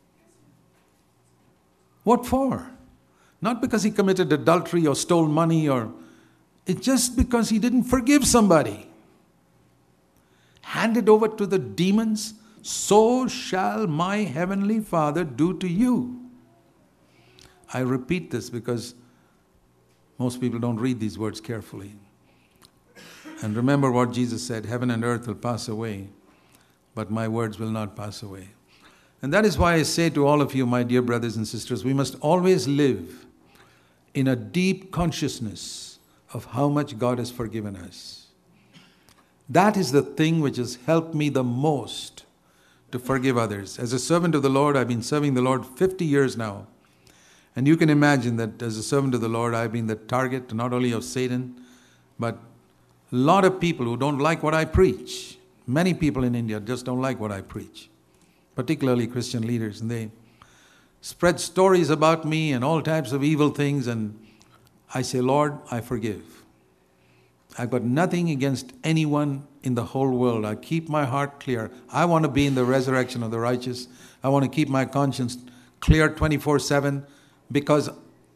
What for? Not because he committed adultery or stole money, it's just because he didn't forgive somebody. Handed over to the demons, so shall my heavenly Father do to you. I repeat this because most people don't read these words carefully. And remember what Jesus said, heaven and earth will pass away, but my words will not pass away. And that is why I say to all of you, my dear brothers and sisters, we must always live in a deep consciousness of how much God has forgiven us. That is the thing which has helped me the most to forgive others. As a servant of the Lord, I've been serving the Lord 50 years now. And you can imagine that as a servant of the Lord, I've been the target not only of Satan, but a lot of people who don't like what I preach. Many people in India just don't like what I preach, particularly Christian leaders. And they spread stories about me and all types of evil things. And I say, Lord, I forgive. I've got nothing against anyone in the whole world. I keep my heart clear. I want to be in the resurrection of the righteous. I want to keep my conscience clear 24/7 because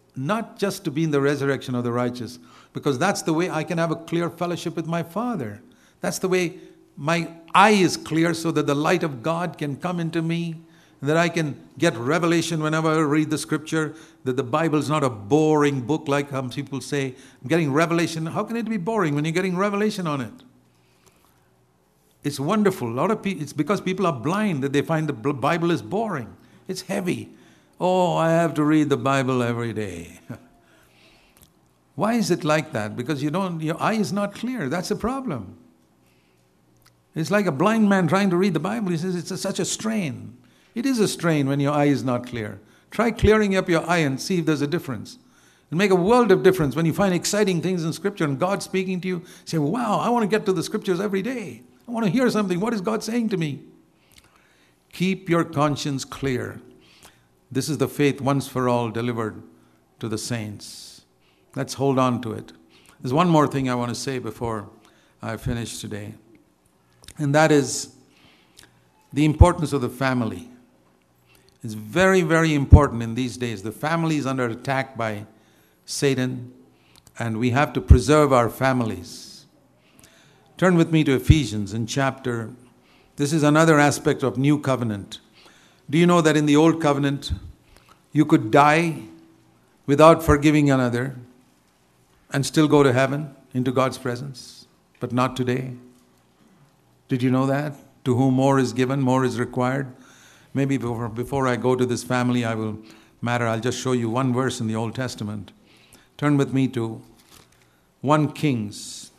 not just to be in the resurrection of the righteous, because that's the way I can have a clear fellowship with my Father. That's the way my eye is clear so that the light of God can come into me, that I can get revelation whenever I read the scripture, that the Bible is not a boring book like some people say. I'm getting revelation. How can it be boring when you're getting revelation on it? It's wonderful. A lot of people, it's because people are blind that they find the Bible is boring. It's heavy. Oh, I have to read the Bible every day. Why is it like that? Because your eye is not clear. That's the problem. It's like a blind man trying to read the Bible. He says it's such a strain. It is a strain when your eye is not clear. Try clearing up your eye and see if there's a difference. It'll make a world of difference when you find exciting things in Scripture and God speaking to you. Say, wow, I want to get to the Scriptures every day. I want to hear something. What is God saying to me? Keep your conscience clear. This is the faith once for all delivered to the saints. Let's hold on to it. There's one more thing I want to say before I finish today. And that is the importance of the family. It's very, very important in these days. The family is under attack by Satan, and we have to preserve our families. Turn with me to Ephesians in chapter. This is another aspect of New Covenant. Do you know that in the Old Covenant, you could die without forgiving another and still go to heaven, into God's presence? But not today. Did you know that? To whom more is given, more is required. Maybe before I go to this family, I'll just show you one verse in the Old Testament. Turn with me to 1 Kings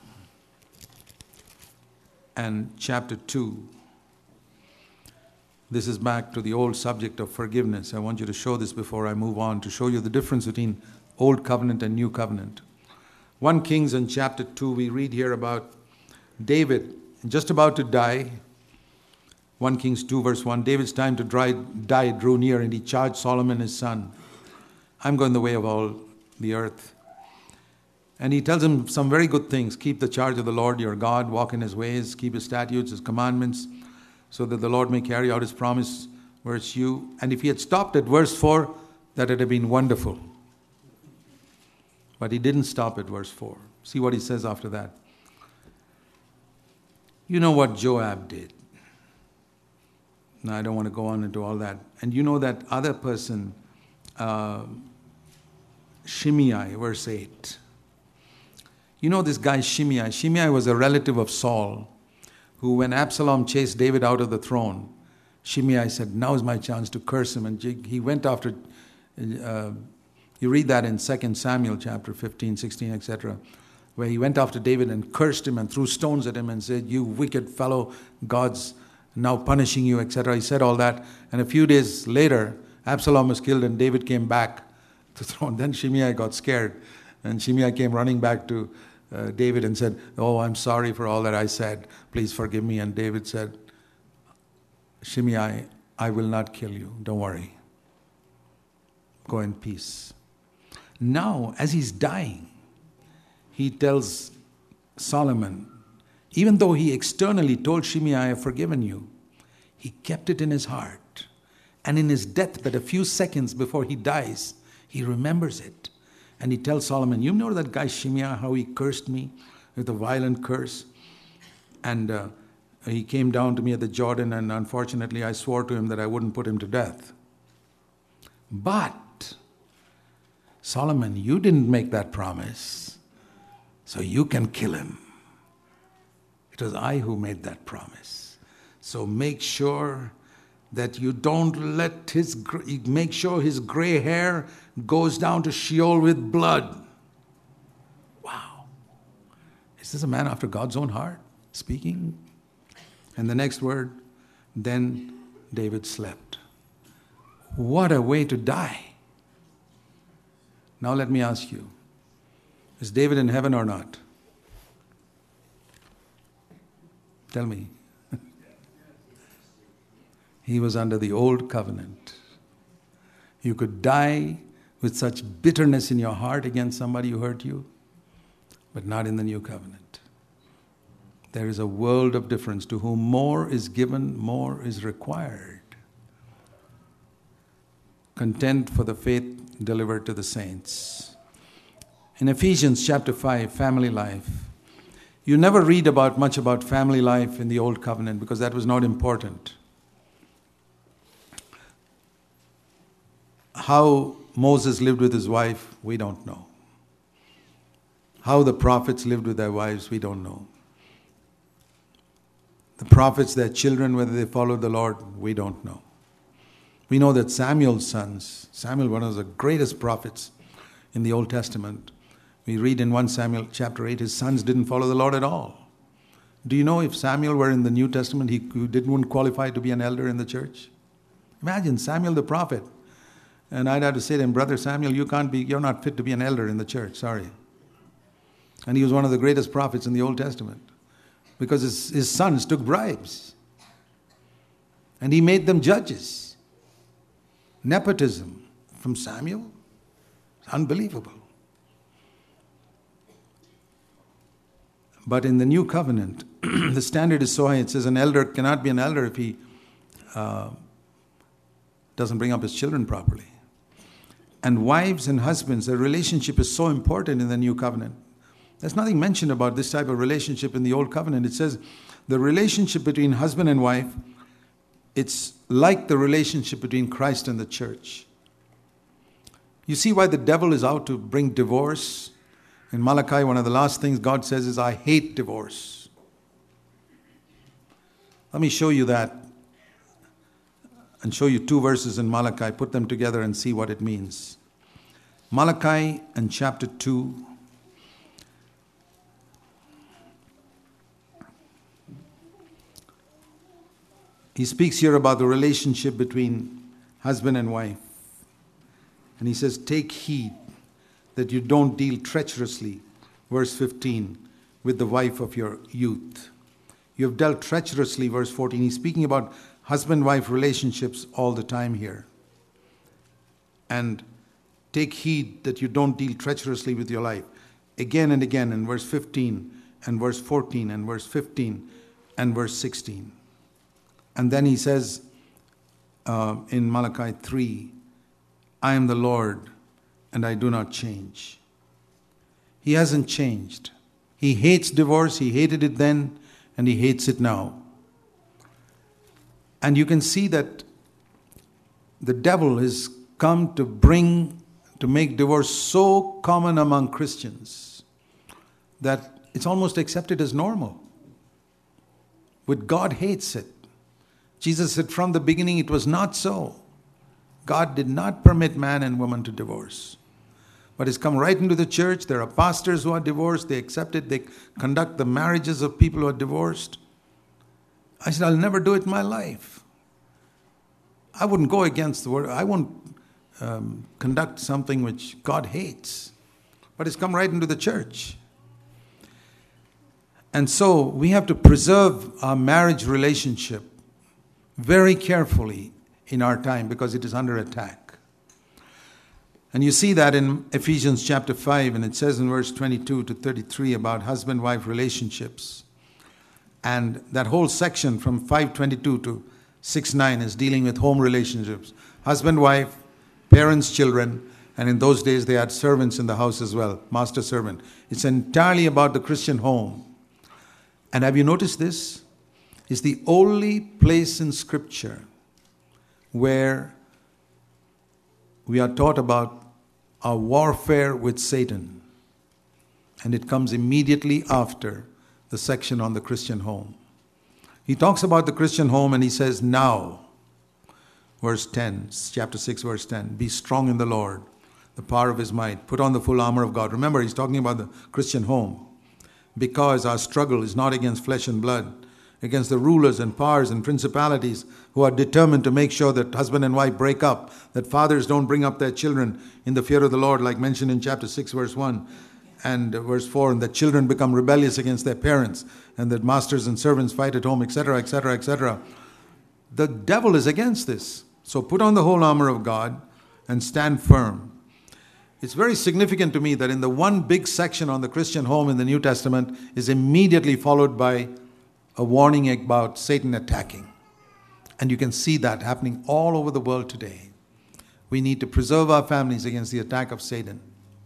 and chapter 2. This is back to the old subject of forgiveness. I want you to show this before I move on, to show you the difference between Old Covenant and New Covenant. 1 Kings and chapter 2, we read here about David just about to die. 1 Kings 2 verse 1, David's time to die drew near, and he charged Solomon his son, I'm going the way of all the earth. And he tells him some very good things. Keep the charge of the Lord your God, walk in his ways, keep his statutes, his commandments, so that the Lord may carry out his promise, verse you. And if he had stopped at verse 4, that would have been wonderful. But he didn't stop at verse 4. See what he says after that. You know what Joab did. Now, I don't want to go on into all that. And you know that other person, Shimei, verse 8. You know this guy Shimei. Shimei was a relative of Saul, who when Absalom chased David out of the throne, Shimei said, now is my chance to curse him. And he went after, you read that in 2 Samuel chapter 15, 16, etc., where he went after David and cursed him and threw stones at him and said, you wicked fellow, God's now punishing you, etc. He said all that. And a few days later, Absalom was killed and David came back to the throne. Then Shimei got scared. And Shimei came running back to David and said, oh, I'm sorry for all that I said. Please forgive me. And David said, Shimei, I will not kill you. Don't worry. Go in peace. Now, as he's dying, he tells Solomon, even though he externally told Shimei, I have forgiven you, he kept it in his heart. And in his death, but a few seconds before he dies, he remembers it. And he tells Solomon, you know that guy Shimei, how he cursed me with a violent curse? And he came down to me at the Jordan, and unfortunately I swore to him that I wouldn't put him to death. But, Solomon, you didn't make that promise, so you can kill him. It was I who made that promise. So make sure that you don't let make sure his gray hair goes down to Sheol with blood. Wow. Is this a man after God's own heart speaking? And the next word, then David slept. What a way to die. Now let me ask you, is David in heaven or not? Tell me. He was under the old covenant. You could die with such bitterness in your heart against somebody who hurt you, but not in the new covenant. There is a world of difference. To whom more is given, more is required. content for the faith delivered to the saints. In Ephesians chapter 5, family life, you never read much about family life in the Old Covenant because that was not important. How Moses lived with his wife, we don't know. How the prophets lived with their wives, we don't know. The prophets, their children, whether they followed the Lord, we don't know. We know that Samuel's sons, Samuel, one of the greatest prophets in the Old Testament, we read in 1 Samuel chapter 8, his sons didn't follow the Lord at all. Do you know if Samuel were in the New Testament, he wouldn't qualify to be an elder in the church? Imagine Samuel the prophet. And I'd have to say to him, Brother Samuel, you're not fit to be an elder in the church, sorry. And he was one of the greatest prophets in the Old Testament because his sons took bribes. And he made them judges. Nepotism from Samuel? It's unbelievable. But in the New Covenant, the standard is so high, it says an elder cannot be an elder if he doesn't bring up his children properly. And wives and husbands, their relationship is so important in the New Covenant. There's nothing mentioned about this type of relationship in the Old Covenant. It says the relationship between husband and wife, it's like the relationship between Christ and the church. You see why the devil is out to bring divorce? In Malachi, one of the last things God says is, I hate divorce. Let me show you that and show you two verses in Malachi. Put them together and see what it means. Malachi and chapter 2. He speaks here about the relationship between husband and wife. And he says, take heed that you don't deal treacherously, verse 15, with the wife of your youth. You have dealt treacherously, verse 14. He's speaking about husband-wife relationships all the time here. And take heed that you don't deal treacherously with your life. Again and again in verse 15 and verse 14 and verse 15 and verse 16. And then he says in Malachi 3, I am the Lord and I do not change. He hasn't changed. He hates divorce. He hated it then and he hates it now. And you can see that the devil has come to make divorce so common among Christians that it's almost accepted as normal. But God hates it. Jesus said from the beginning it was not so. God did not permit man and woman to divorce. But it's come right into the church. There are pastors who are divorced. They accept it. They conduct the marriages of people who are divorced. I said, I'll never do it in my life. I wouldn't go against the word. I won't conduct something which God hates. But it's come right into the church. And so we have to preserve our marriage relationship very carefully in our time because it is under attack. And you see that in Ephesians chapter 5, and it says in verse 22 to 33 about husband-wife relationships. And that whole section from 5:22 to 6:9 is dealing with home relationships. Husband-wife, parents-children, and in those days they had servants in the house as well, master-servant. It's entirely about the Christian home. And have you noticed this? It's the only place in Scripture where we are taught about our warfare with Satan. And it comes immediately after the section on the Christian home. He talks about the Christian home and he says, now, verse 10, chapter 6, verse 10, be strong in the Lord, the power of his might. Put on the full armor of God. Remember, he's talking about the Christian home. Because our struggle is not against flesh and blood, against the rulers and powers and principalities who are determined to make sure that husband and wife break up, that fathers don't bring up their children in the fear of the Lord, like mentioned in chapter 6, verse 1 and verse 4, and that children become rebellious against their parents, and that masters and servants fight at home, etc., etc., etc. The devil is against this. So put on the whole armor of God and stand firm. It's very significant to me that in the one big section on the Christian home in the New Testament is immediately followed by a warning about Satan attacking. And you can see that happening all over the world today. We need to preserve our families against the attack of Satan.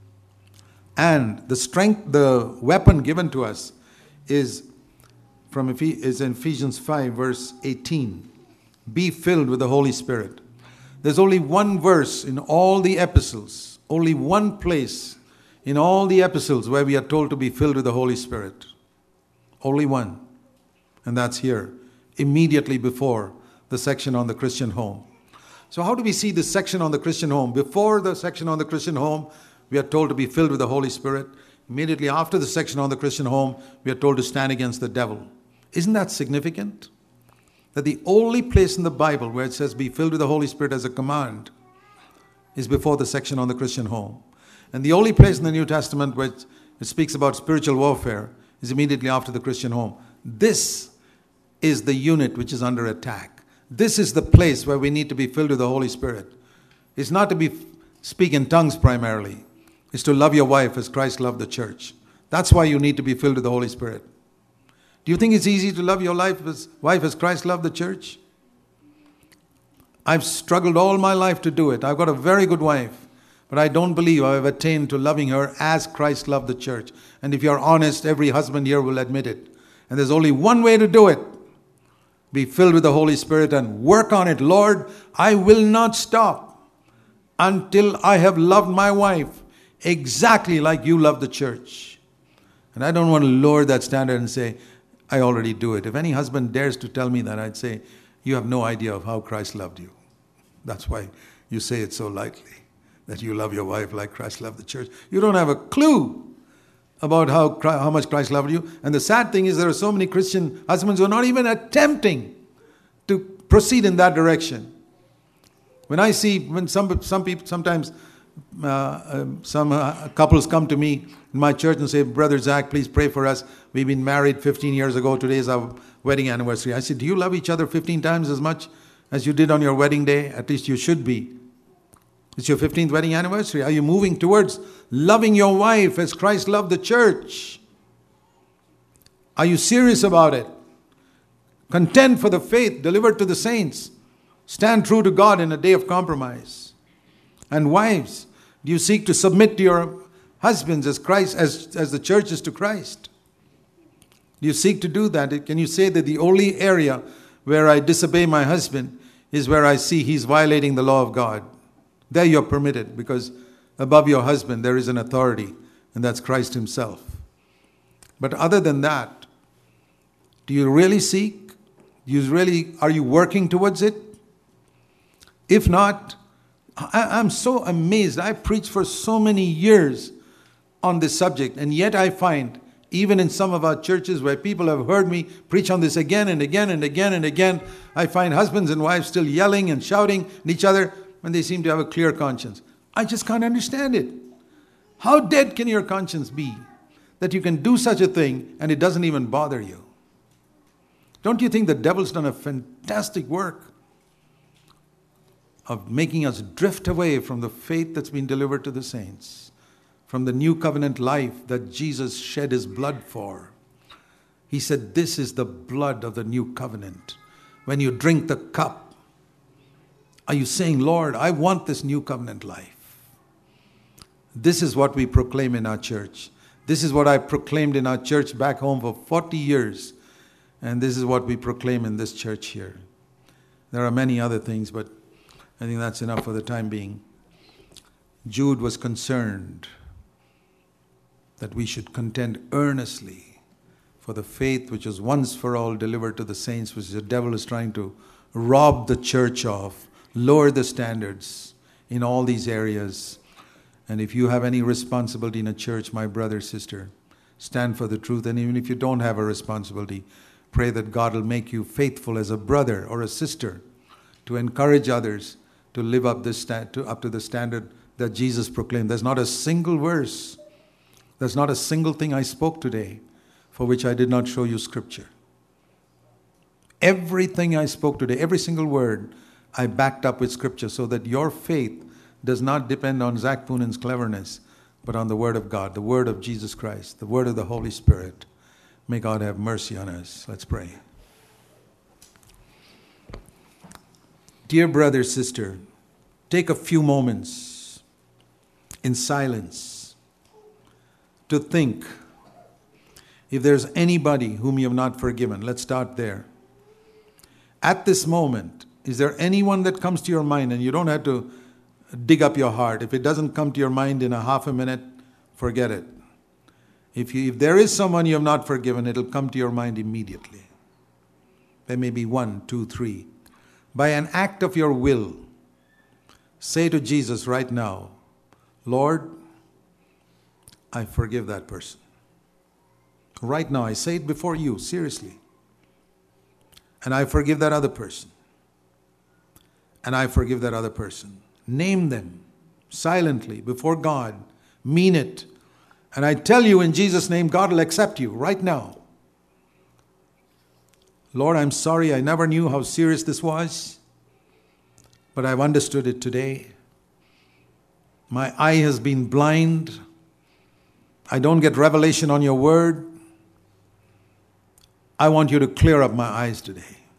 And the weapon given to us is in Ephesians 5, verse 18. Be filled with the Holy Spirit. There's only one verse in all the epistles, only one place in all the epistles where we are told to be filled with the Holy Spirit. Only one. And that's here, immediately before the section on the Christian home. So how do we see this section on the Christian home? Before the section on the Christian home, we are told to be filled with the Holy Spirit. Immediately after the section on the Christian home, we are told to stand against the devil. Isn't that significant? That the only place in the Bible where it says be filled with the Holy Spirit as a command is before the section on the Christian home. And the only place in the New Testament where it speaks about spiritual warfare is immediately after the Christian home. This is the unit which is under attack. This is the place where we need to be filled with the Holy Spirit. It's not to speak in tongues primarily. It's to love your wife as Christ loved the church. That's why you need to be filled with the Holy Spirit. Do you think it's easy to love your wife as Christ loved the church? I've struggled all my life to do it. I've got a very good wife, but I don't believe I've attained to loving her as Christ loved the church. And if you're honest, every husband here will admit it. And there's only one way to do it. Be filled with the Holy Spirit and work on it. Lord, I will not stop until I have loved my wife exactly like you love the church. And I don't want to lower that standard and say, I already do it. If any husband dares to tell me that, I'd say, you have no idea of how Christ loved you. That's why you say it so lightly, that you love your wife like Christ loved the church. You don't have a clue about how much Christ loved you. And the sad thing is there are so many Christian husbands who are not even attempting to proceed in that direction. When I see, when some people, sometimes some couples come to me in my church and say, Brother Zach, please pray for us. We've been married 15 years ago. Today is our wedding anniversary. I said, do you love each other 15 times as much as you did on your wedding day? At least you should be. It's your 15th wedding anniversary. Are you moving towards loving your wife as Christ loved the church? Are you serious about it? Contend for the faith delivered to the saints. Stand true to God in a day of compromise. And wives, do you seek to submit to your husbands as Christ, as the church is to Christ? Do you seek to do that? Can you say that the only area where I disobey my husband is where I see he's violating the law of God? There you're permitted, because above your husband there is an authority, and that's Christ himself. But other than that, do you really seek? Are you working towards it? If not, I'm so amazed. I've preached for so many years on this subject, and yet I find, even in some of our churches where people have heard me preach on this again and again and again and again, I find husbands and wives still yelling and shouting at each other when they seem to have a clear conscience. I just can't understand it. How dead can your conscience be that you can do such a thing and it doesn't even bother you? Don't you think the devil's done a fantastic work of making us drift away from the faith that's been delivered to the saints, from the new covenant life that Jesus shed his blood for? He said, this is the blood of the new covenant. When you drink the cup, are you saying, Lord, I want this new covenant life? This is what we proclaim in our church. This is what I proclaimed in our church back home for 40 years. And this is what we proclaim in this church here. There are many other things, but I think that's enough for the time being. Jude was concerned that we should contend earnestly for the faith which was once for all delivered to the saints, which the devil is trying to rob the church of, lower the standards in all these areas. And if you have any responsibility in a church, my brother, sister, stand for the truth. And even if you don't have a responsibility, pray that God will make you faithful as a brother or a sister to encourage others to live up to the standard that Jesus proclaimed. There's not a single verse, there's not a single thing I spoke today for which I did not show you scripture. Everything I spoke today, every single word, I backed up with scripture so that your faith does not depend on Zach Poonan's cleverness, but on the word of God, the word of Jesus Christ, the word of the Holy Spirit. May God have mercy on us. Let's pray. Dear brother, sister, take a few moments in silence to think if there's anybody whom you have not forgiven. Let's start there. At this moment, is there anyone that comes to your mind? And you don't have to dig up your heart. If it doesn't come to your mind in a half a minute, forget it. If there is someone you have not forgiven, it'll come to your mind immediately. There may be 1, 2, 3. By an act of your will, say to Jesus right now, Lord, I forgive that person. Right now, I say it before you, seriously. And I forgive that other person. And I forgive that other person. Name them silently before God. Mean it. And I tell you in Jesus' name, God will accept you right now. Lord, I'm sorry. I never knew how serious this was. But I've understood it today. My eye has been blind. I don't get revelation on your word. I want you to clear up my eyes today.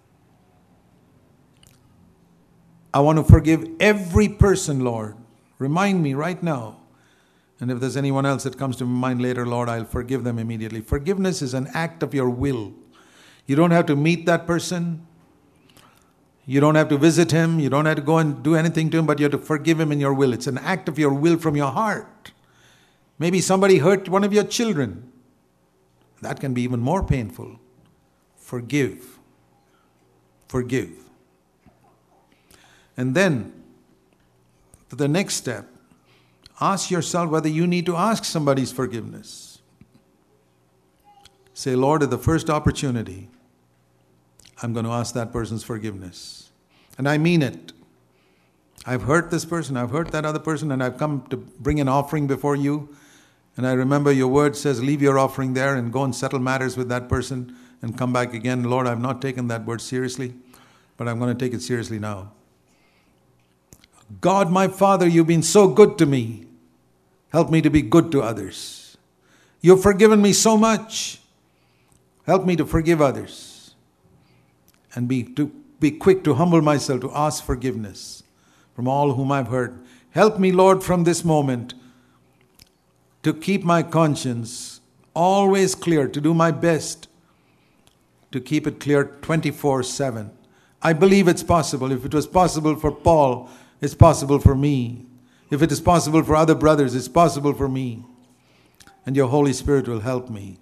I want to forgive every person, Lord. Remind me right now. And if there's anyone else that comes to my mind later, Lord, I'll forgive them immediately. Forgiveness is an act of your will. You don't have to meet that person. You don't have to visit him. You don't have to go and do anything to him, but you have to forgive him in your will. It's an act of your will from your heart. Maybe somebody hurt one of your children. That can be even more painful. Forgive. Forgive. And then, the next step, ask yourself whether you need to ask somebody's forgiveness. Say, Lord, at the first opportunity, I'm going to ask that person's forgiveness. And I mean it. I've hurt this person, I've hurt that other person, and I've come to bring an offering before you. And I remember your word says, leave your offering there and go and settle matters with that person and come back again. Lord, I've not taken that word seriously, but I'm going to take it seriously now. God, my Father, you've been so good to me. Help me to be good to others. You've forgiven me so much. Help me to forgive others. And be quick to humble myself to ask forgiveness from all whom I've hurt. Help me, Lord, from this moment to keep my conscience always clear, to do my best to keep it clear 24/7. I believe it's possible. If it was possible for Paul, it's possible for me. If it is possible for other brothers, it's possible for me. And your Holy Spirit will help me.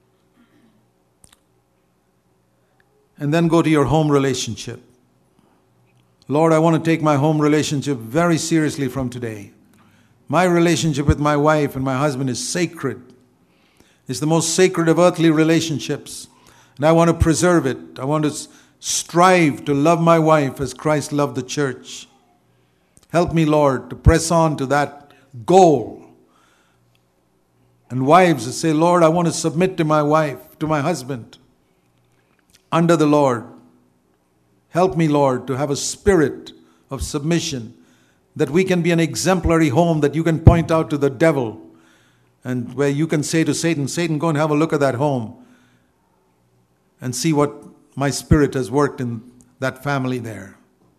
And then go to your home relationship. Lord, I want to take my home relationship very seriously from today. My relationship with my wife and my husband is sacred. It's the most sacred of earthly relationships. And I want to preserve it. I want to strive to love my wife as Christ loved the church. Help me, Lord, to press on to that goal. And wives that say, Lord, I want to submit to my wife, to my husband, under the Lord. Help me, Lord, to have a spirit of submission, that we can be an exemplary home that you can point out to the devil, and where you can say to Satan, Satan, go and have a look at that home and see what my spirit has worked in that family there.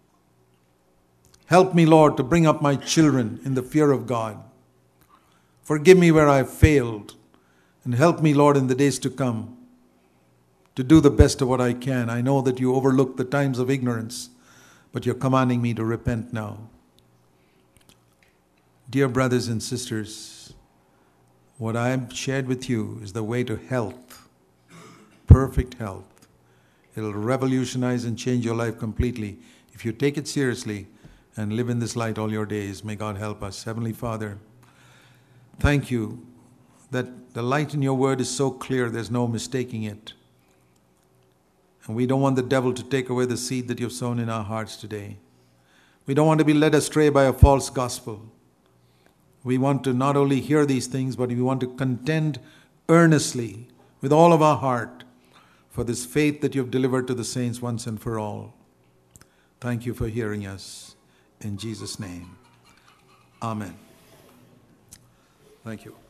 Help me, Lord, to bring up my children in the fear of God. Forgive me where I have failed, and help me, Lord, in the days to come to do the best of what I can. I know that you overlook the times of ignorance, but you're commanding me to repent now. Dear brothers and sisters, what I've shared with you is the way to health, perfect health. It'll revolutionize and change your life completely if you take it seriously and live in this light all your days. May God help us. Heavenly Father, thank you that the light in your word is so clear, there's no mistaking it. And we don't want the devil to take away the seed that you've sown in our hearts today. We don't want to be led astray by a false gospel. We want to not only hear these things, but we want to contend earnestly with all of our heart for this faith that you've delivered to the saints once and for all. Thank you for hearing us. In Jesus' name, amen. Thank you.